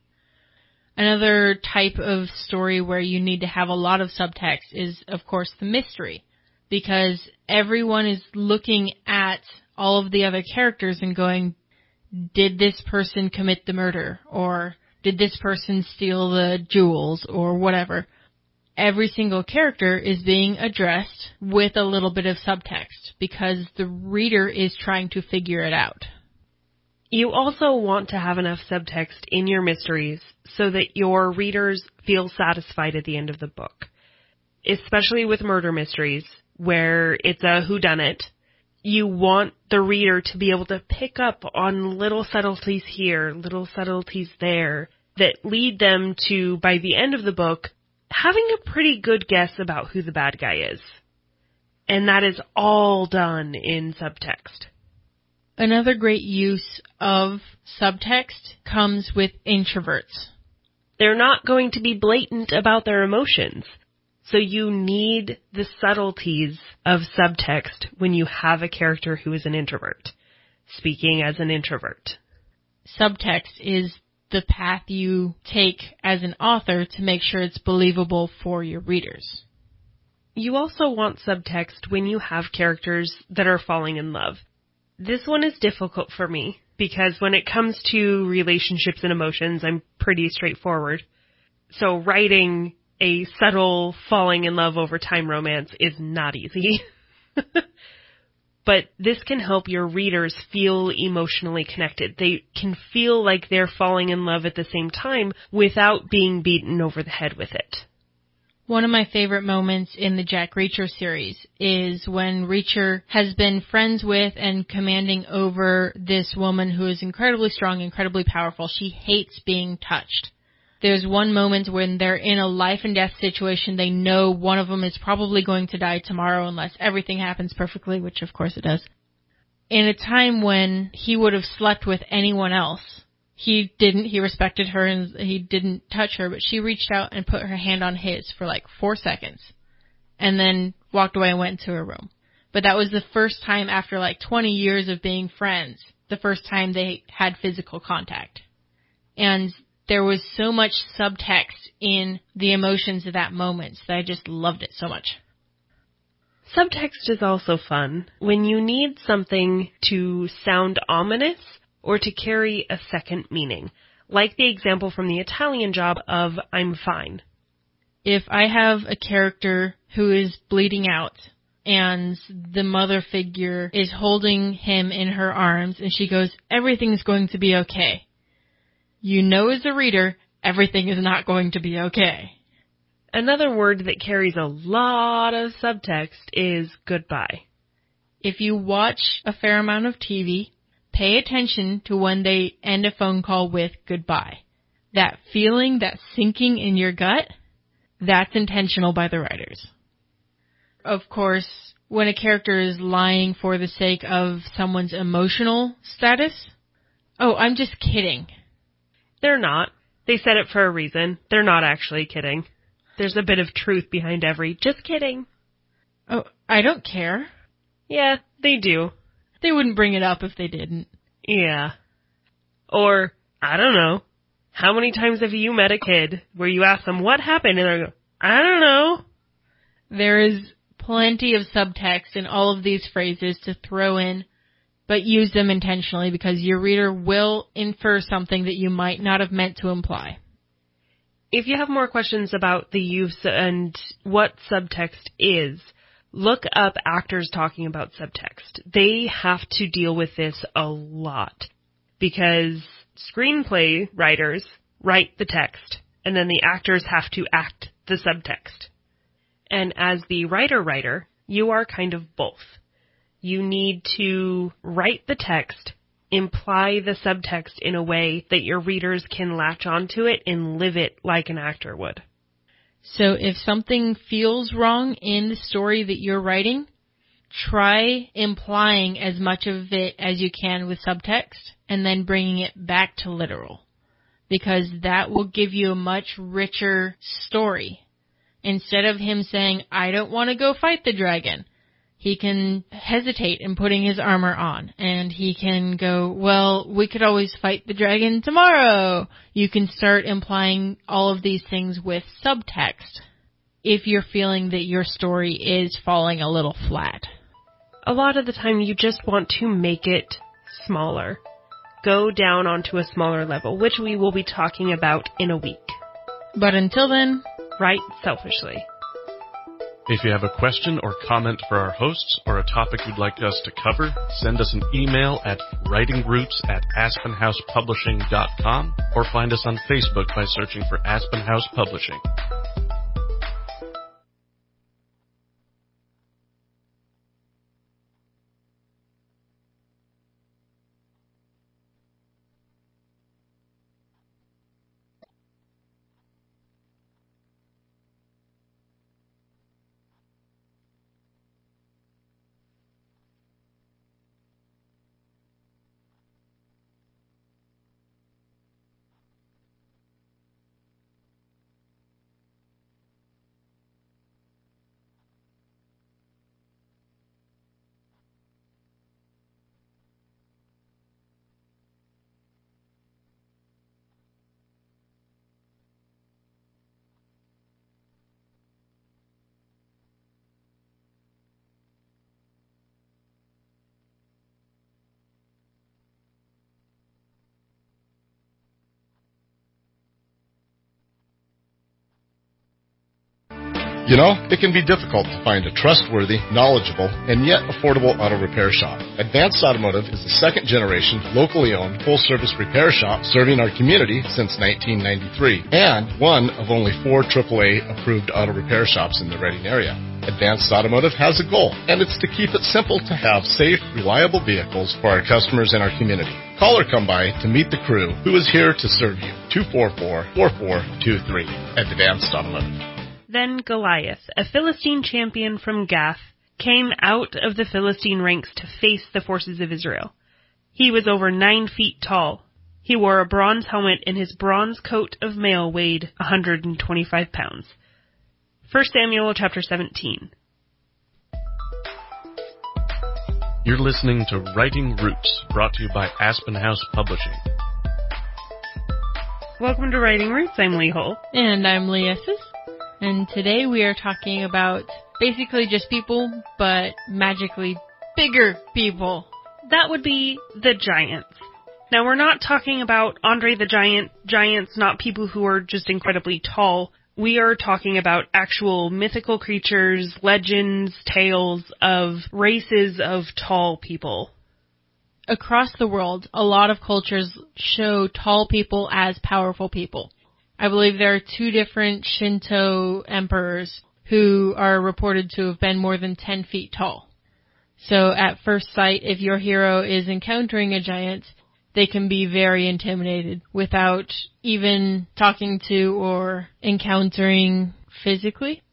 [SPEAKER 28] Another type of story where you need to have a lot of subtext is, of course, the mystery, because everyone is looking at all of the other characters and going, did this person commit the murder? Or did this person steal the jewels? Or whatever. Every single character is being addressed with a little bit of subtext because the reader is trying to figure it out.
[SPEAKER 12] You also want to have enough subtext in your mysteries so that your readers feel satisfied at the end of the book. Especially with murder mysteries, where it's a whodunit, you want the reader to be able to pick up on little subtleties here, little subtleties there, that lead them to, by the end of the book, having a pretty good guess about who the bad guy is. And that is all done in subtext.
[SPEAKER 28] Another great use of subtext comes with introverts.
[SPEAKER 12] They're not going to be blatant about their emotions. So you need the subtleties of subtext when you have a character who is an introvert, speaking as an introvert.
[SPEAKER 28] Subtext is the path you take as an author to make sure it's believable for your readers.
[SPEAKER 12] You also want subtext when you have characters that are falling in love. This one is difficult for me because when it comes to relationships and emotions, I'm pretty straightforward. So writing a subtle falling in love over time romance is not easy. But this can help your readers feel emotionally connected. They can feel like they're falling in love at the same time without being beaten over the head with it.
[SPEAKER 28] One of my favorite moments in the Jack Reacher series is when Reacher has been friends with and commanding over this woman who is incredibly strong, incredibly powerful. She hates being touched. There's one moment when they're in a life and death situation. They know one of them is probably going to die tomorrow unless everything happens perfectly, which of course it does. In a time when he would have slept with anyone else, he didn't. He respected her and he didn't touch her, but she reached out and put her hand on his for like four seconds and then walked away and went into her room. But that was the first time after like twenty years of being friends, the first time they had physical contact. And there was so much subtext in the emotions of that moment that I just loved it so much.
[SPEAKER 12] Subtext is also fun when you need something to sound ominous or to carry a second meaning, like the example from the Italian Job of I'm fine.
[SPEAKER 28] If I have a character who is bleeding out and the mother figure is holding him in her arms and she goes, everything's going to be okay. You know as a reader, everything is not going to be okay.
[SPEAKER 12] Another word that carries a lot of subtext is goodbye.
[SPEAKER 28] If you watch a fair amount of T V, pay attention to when they end a phone call with goodbye. That feeling, that sinking in your gut, that's intentional by the writers. Of course, when a character is lying for the sake of someone's emotional status, oh, I'm just kidding.
[SPEAKER 12] They're not. They said it for a reason. They're not actually kidding. There's a bit of truth behind every just kidding.
[SPEAKER 28] Oh, I don't care.
[SPEAKER 12] Yeah, they do.
[SPEAKER 28] They wouldn't bring it up if they didn't.
[SPEAKER 12] Yeah. Or, I don't know. How many times have you met a kid where you ask them what happened and they go, I don't know.
[SPEAKER 28] There is plenty of subtext in all of these phrases to throw in, but use them intentionally because your reader will infer something that you might not have meant to imply.
[SPEAKER 12] If you have more questions about the use and what subtext is, look up actors talking about subtext. They have to deal with this a lot because screenplay writers write the text and then the actors have to act the subtext. And as the writer-writer, you are kind of both. You need to write the text, imply the subtext in a way that your readers can latch onto it and live it like an actor would.
[SPEAKER 28] So if something feels wrong in the story that you're writing, try implying as much of it as you can with subtext and then bringing it back to literal, because that will give you a much richer story. Instead of him saying, I don't want to go fight the dragon, he can hesitate in putting his armor on, and he can go, well, we could always fight the dragon tomorrow. You can start implying all of these things with subtext if you're feeling that your story is falling a little flat.
[SPEAKER 12] A lot of the time you just want to make it smaller. Go down onto a smaller level, which we will be talking about in a week.
[SPEAKER 28] But until then,
[SPEAKER 12] write selfishly.
[SPEAKER 29] If you have a question or comment for our hosts or a topic you'd like us to cover, send us an email at writingroots at aspenhousepublishing dot com or find us on Facebook by searching for Aspen House Publishing.
[SPEAKER 2] You know, it can be difficult to find a trustworthy, knowledgeable, and yet affordable auto repair shop. Advanced Automotive is the second generation, locally owned, full-service repair shop serving our community since nineteen ninety-three, and one of only four triple A approved auto repair shops in the Reading area. Advanced Automotive has a goal, and it's to keep it simple to have safe, reliable vehicles for our customers and our community. Call or come by to meet the crew who is here to serve you. two four four, four four two three. Advanced Automotive.
[SPEAKER 12] Then Goliath, a Philistine champion from Gath, came out of the Philistine ranks to face the forces of Israel. He was over nine feet tall. He wore a bronze helmet, and his bronze coat of mail weighed one hundred twenty-five pounds. First Samuel chapter seventeen.
[SPEAKER 29] You're listening to Writing Roots, brought to you by Aspen House Publishing.
[SPEAKER 12] Welcome to Writing Roots. I'm Lee Hull.
[SPEAKER 28] And I'm Lee Esses. And today we are talking about basically just people, but magically bigger people.
[SPEAKER 12] That would be the giants. Now, we're not talking about Andre the Giant, giants, not people who are just incredibly tall. We are talking about actual mythical creatures, legends, tales of races of tall people.
[SPEAKER 28] Across the world, a lot of cultures show tall people as powerful people. I believe there are two different Shinto emperors who are reported to have been more than ten feet tall. So at first sight, if your hero is encountering a giant, they can be very intimidated without even talking to or encountering physically.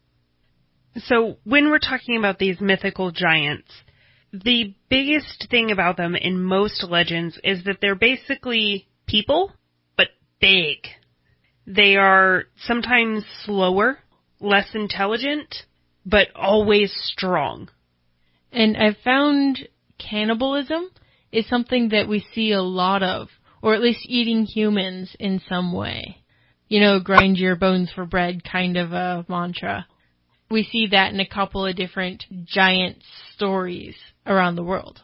[SPEAKER 12] So when we're talking about these mythical giants, the biggest thing about them in most legends is that they're basically people, but big. They are sometimes slower, less intelligent, but always strong.
[SPEAKER 28] And I've found cannibalism is something that we see a lot of, or at least eating humans in some way. You know, grind your bones for bread kind of a mantra. We see that in a couple of different giant stories around the world.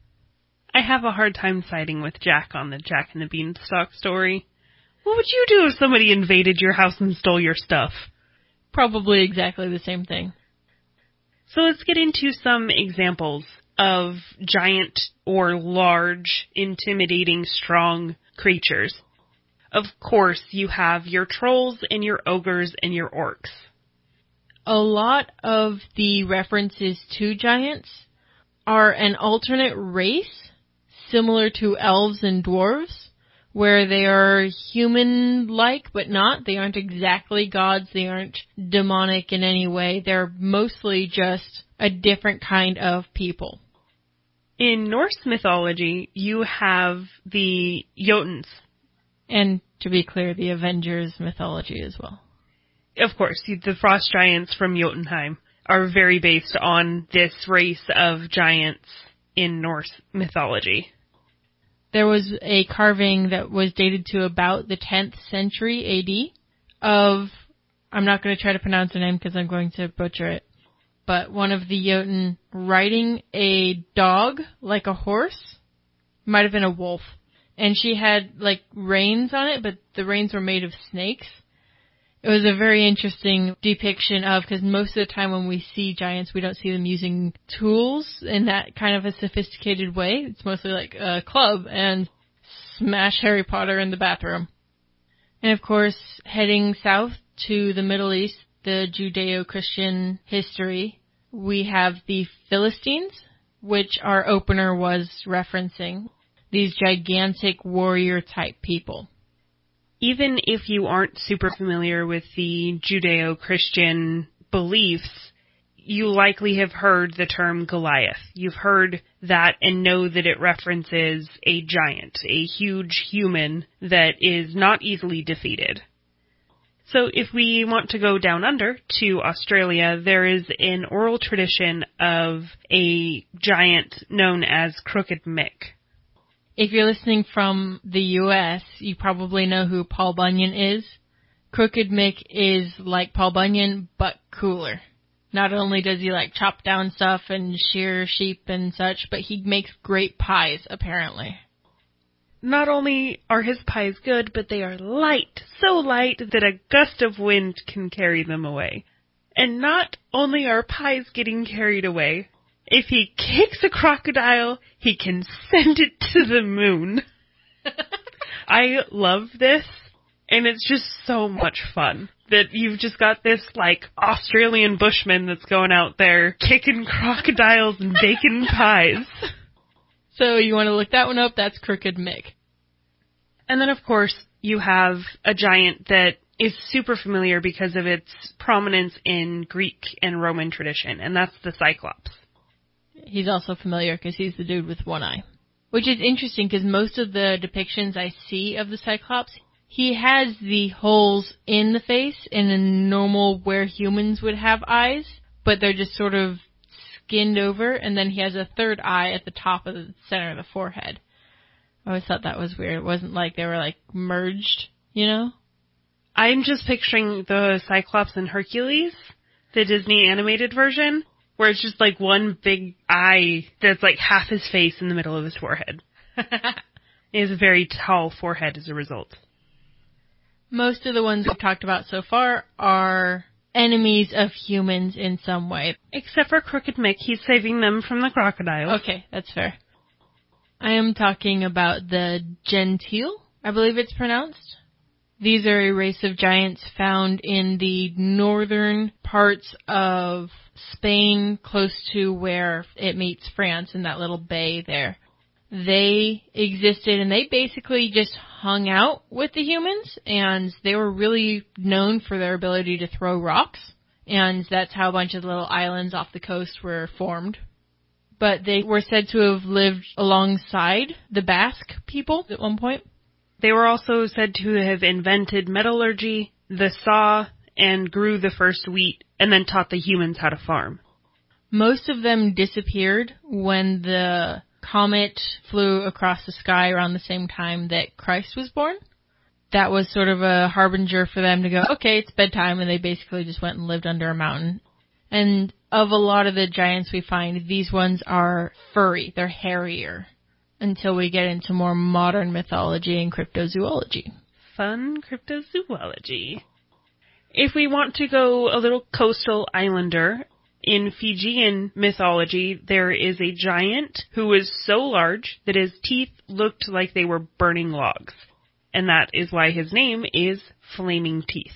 [SPEAKER 12] I have a hard time siding with Jack on the Jack and the Beanstalk story. What would you do if somebody invaded your house and stole your stuff?
[SPEAKER 28] Probably exactly the same thing.
[SPEAKER 12] So let's get into some examples of giant or large, intimidating, strong creatures. Of course, you have your trolls and your ogres and your orcs.
[SPEAKER 28] A lot of the references to giants are an alternate race, similar to elves and dwarves, where they are human-like, but not. They aren't exactly gods. They aren't demonic in any way. They're mostly just a different kind of people.
[SPEAKER 12] In Norse mythology, you have the Jotuns.
[SPEAKER 28] And, to be clear, the Avengers mythology as well.
[SPEAKER 12] Of course, the frost giants from Jotunheim are very based on this race of giants in Norse mythology.
[SPEAKER 28] There was a carving that was dated to about the tenth century A D of, I'm not going to try to pronounce the name because I'm going to butcher it, but one of the Jotun riding a dog like a horse. Might have been a wolf. And she had like reins on it, but the reins were made of snakes. It was a very interesting depiction of, because most of the time when we see giants, we don't see them using tools in that kind of a sophisticated way. It's mostly like a club and smash Harry Potter in the bathroom. And of course, heading south to the Middle East, the Judeo-Christian history, we have the Philistines, which our opener was referencing. These gigantic warrior-type people.
[SPEAKER 12] Even if you aren't super familiar with the Judeo-Christian beliefs, you likely have heard the term Goliath. You've heard that and know that it references a giant, a huge human that is not easily defeated. So if we want to go down under to Australia, there is an oral tradition of a giant known as Crooked Mick.
[SPEAKER 28] If you're listening from the U S, you probably know who Paul Bunyan is. Crooked Mick is like Paul Bunyan, but cooler. Not only does he like chop down stuff and shear sheep and such, but he makes great pies, apparently.
[SPEAKER 12] Not only are his pies good, but they are light, so light that a gust of wind can carry them away. And not only are pies getting carried away, if he kicks a crocodile, he can send it to the moon. I love this, and it's just so much fun that you've just got this, like, Australian bushman that's going out there kicking crocodiles and baking pies.
[SPEAKER 28] So you want to look that one up? That's Crooked Mick.
[SPEAKER 12] And then, of course, you have a giant that is super familiar because of its prominence in Greek and Roman tradition, and that's the Cyclops.
[SPEAKER 28] He's also familiar because he's the dude with one eye. Which is interesting because most of the depictions I see of the Cyclops, he has the holes in the face in a normal where humans would have eyes, but they're just sort of skinned over, and then he has a third eye at the top of the center of the forehead. I always thought that was weird. It wasn't like they were, like, merged, you know?
[SPEAKER 12] I'm just picturing the Cyclops in Hercules, the Disney animated version, where it's just, like, one big eye that's, like, half his face in the middle of his forehead. He has a very tall forehead as a result.
[SPEAKER 28] Most of the ones we've talked about so far are enemies of humans in some way.
[SPEAKER 12] Except for Crooked Mick, he's saving them from the crocodiles.
[SPEAKER 28] Okay, that's fair. I am talking about the Gentile, I believe it's pronounced. These are a race of giants found in the northern parts of Spain, close to where it meets France in that little bay there. They existed and they basically just hung out with the humans, and they were really known for their ability to throw rocks, and that's how a bunch of little islands off the coast were formed. But they were said to have lived alongside the Basque people at one point.
[SPEAKER 12] They were also said to have invented metallurgy, the saw, and grew the first wheat, and then taught the humans how to farm.
[SPEAKER 28] Most of them disappeared when the comet flew across the sky around the same time that Christ was born. That was sort of a harbinger for them to go, okay, it's bedtime, and they basically just went and lived under a mountain. And of a lot of the giants we find, these ones are furry. They're hairier until we get into more modern mythology and cryptozoology.
[SPEAKER 12] Fun cryptozoology. If we want to go a little coastal islander, in Fijian mythology, there is a giant who is so large that his teeth looked like they were burning logs. And that is why his name is Flaming Teeth.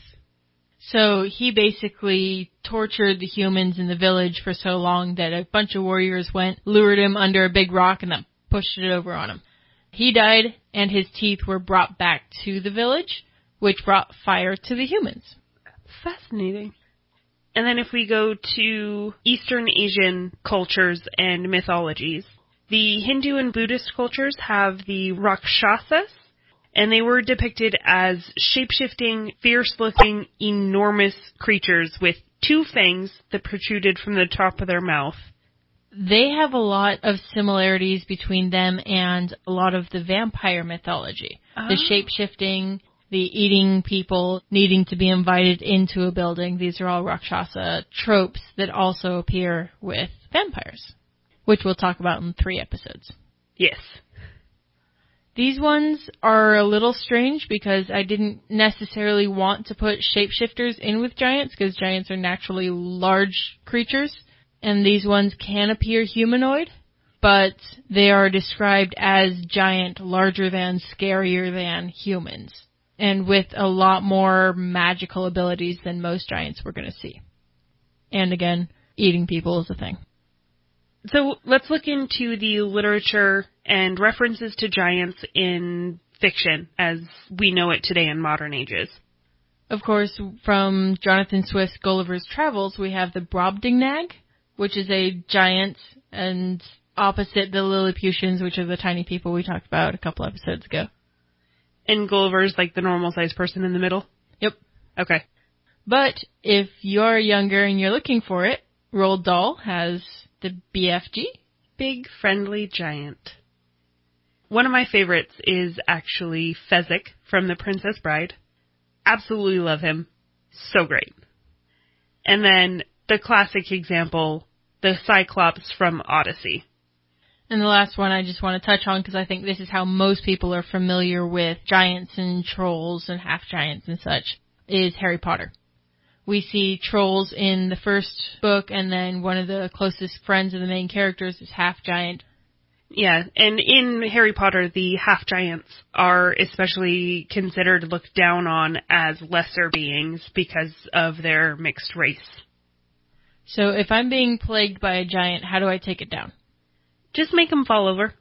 [SPEAKER 28] So he basically tortured the humans in the village for so long that a bunch of warriors went, lured him under a big rock, and then pushed it over on him. He died, and his teeth were brought back to the village, which brought fire to the humans.
[SPEAKER 12] Fascinating. And then if we go to Eastern Asian cultures and mythologies, the Hindu and Buddhist cultures have the Rakshasas, and they were depicted as shape-shifting, fierce-looking, enormous creatures with two fangs that protruded from the top of their mouth.
[SPEAKER 28] They have a lot of similarities between them and a lot of the vampire mythology. Oh. The shape-shifting, the eating people, needing to be invited into a building. These are all Rakshasa tropes that also appear with vampires, which we'll talk about in three episodes.
[SPEAKER 12] Yes.
[SPEAKER 28] These ones are a little strange because I didn't necessarily want to put shapeshifters in with giants because giants are naturally large creatures, and these ones can appear humanoid, but they are described as giant, larger than, scarier than humans, and with a lot more magical abilities than most giants we're going to see. And again, eating people is a thing.
[SPEAKER 12] So let's look into the literature and references to giants in fiction as we know it today in modern ages.
[SPEAKER 28] Of course, from Jonathan Swift's Gulliver's Travels, we have the Brobdingnag, which is a giant, and opposite the Lilliputians, which are the tiny people we talked about a couple episodes ago.
[SPEAKER 12] And Gulliver's like the normal-sized person in the middle?
[SPEAKER 28] Yep.
[SPEAKER 12] Okay.
[SPEAKER 28] But if you're younger and you're looking for it, Roald Dahl has the B F G.
[SPEAKER 12] Big Friendly Giant. One of my favorites is actually Fezzik from The Princess Bride. Absolutely love him. So great. And then the classic example, the Cyclops from Odyssey.
[SPEAKER 28] And the last one I just want to touch on because I think this is how most people are familiar with giants and trolls and half-giants and such, is Harry Potter. We see trolls in the first book, and then one of the closest friends of the main characters is half-giant.
[SPEAKER 12] Yeah, and in Harry Potter, the half-giants are especially considered looked down on as lesser beings because of their mixed race.
[SPEAKER 28] So if I'm being plagued by a giant, how do I take it down?
[SPEAKER 12] Just make them fall over.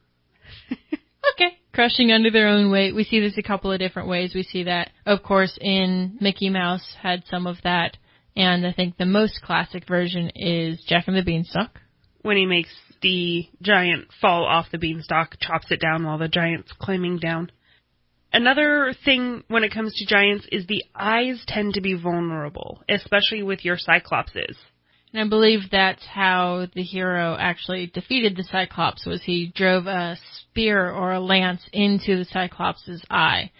[SPEAKER 28] Okay. Crushing under their own weight. We see this a couple of different ways. We see that, of course, in Mickey Mouse had some of that. And I think the most classic version is Jack and the Beanstalk.
[SPEAKER 12] When he makes the giant fall off the beanstalk, chops it down while the giant's climbing down. Another thing when it comes to giants is the eyes tend to be vulnerable, especially with your Cyclopses.
[SPEAKER 28] And I believe that's how the hero actually defeated the Cyclops, was he drove a spear or a lance into the Cyclops' eye.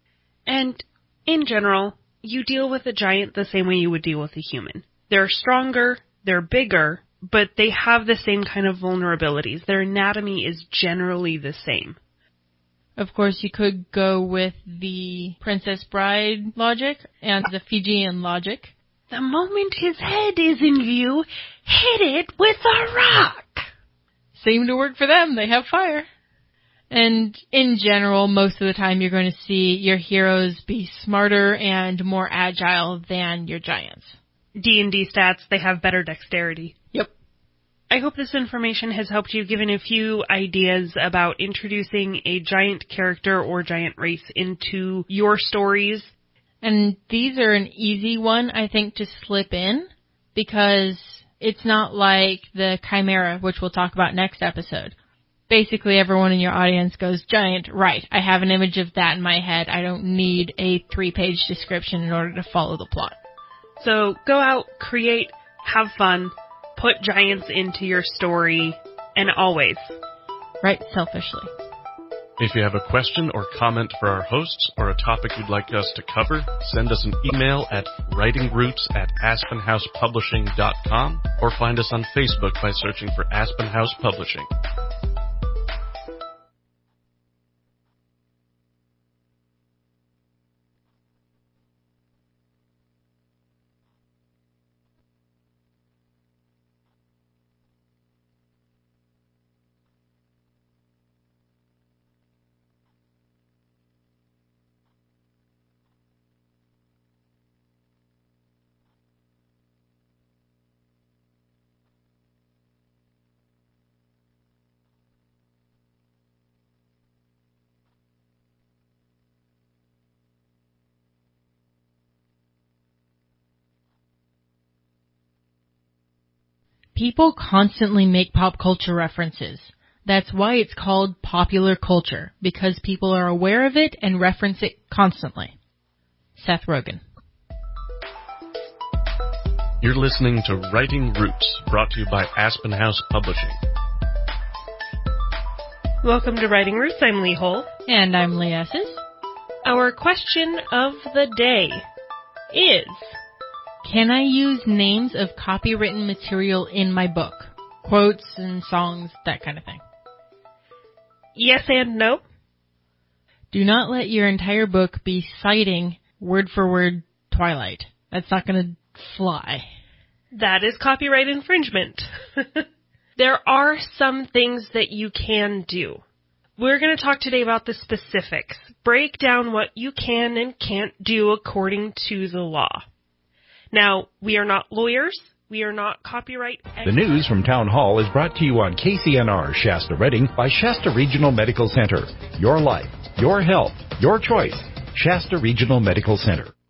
[SPEAKER 12] And in general, you deal with a giant the same way you would deal with a human. They're stronger, they're bigger, but they have the same kind of vulnerabilities. Their anatomy is generally the same.
[SPEAKER 28] Of course, you could go with the Princess Bride logic and the Fijian logic.
[SPEAKER 12] The moment his head is in view, hit it with a rock.
[SPEAKER 28] Seemed to work for them. They have fire. And in general, most of the time you're going to see your heroes be smarter and more agile than your giants.
[SPEAKER 12] D and D stats, they have better dexterity.
[SPEAKER 28] Yep.
[SPEAKER 12] I hope this information has helped you, given a few ideas about introducing a giant character or giant race into your stories.
[SPEAKER 28] And these are an easy one, I think, to slip in, because it's not like the Chimera, which we'll talk about next episode. Basically, everyone in your audience goes, giant, right, I have an image of that in my head. I don't need a three-page description in order to follow the plot.
[SPEAKER 12] So go out, create, have fun, put giants into your story, and always
[SPEAKER 28] write selfishly.
[SPEAKER 29] If you have a question or comment for our hosts or a topic you'd like us to cover, send us an email at writingroots at aspenhousepublishing dot com or find us on Facebook by searching for Aspen House Publishing.
[SPEAKER 28] People constantly make pop culture references. That's why it's called popular culture, because people are aware of it and reference it constantly. Seth Rogen.
[SPEAKER 29] You're listening to Writing Roots, brought to you by Aspen House Publishing.
[SPEAKER 12] Welcome to Writing Roots. I'm Lee Hull.
[SPEAKER 28] And I'm Lee Esses.
[SPEAKER 12] Our question of the day is...
[SPEAKER 28] Can I use names of copywritten material in my book? Quotes and songs, that kind of thing.
[SPEAKER 12] Yes and no.
[SPEAKER 28] Do not let your entire book be citing word for word Twilight. That's not going to fly.
[SPEAKER 12] That is copyright infringement. There are some things that you can do. We're going to talk today about the specifics. Break down what you can and can't do according to the law. Now, we are not lawyers. We are not copyright experts.
[SPEAKER 27] The news from Town Hall is brought to you on K C N R Shasta Redding by Shasta Regional Medical Center. Your life, your health, your choice. Shasta Regional Medical Center.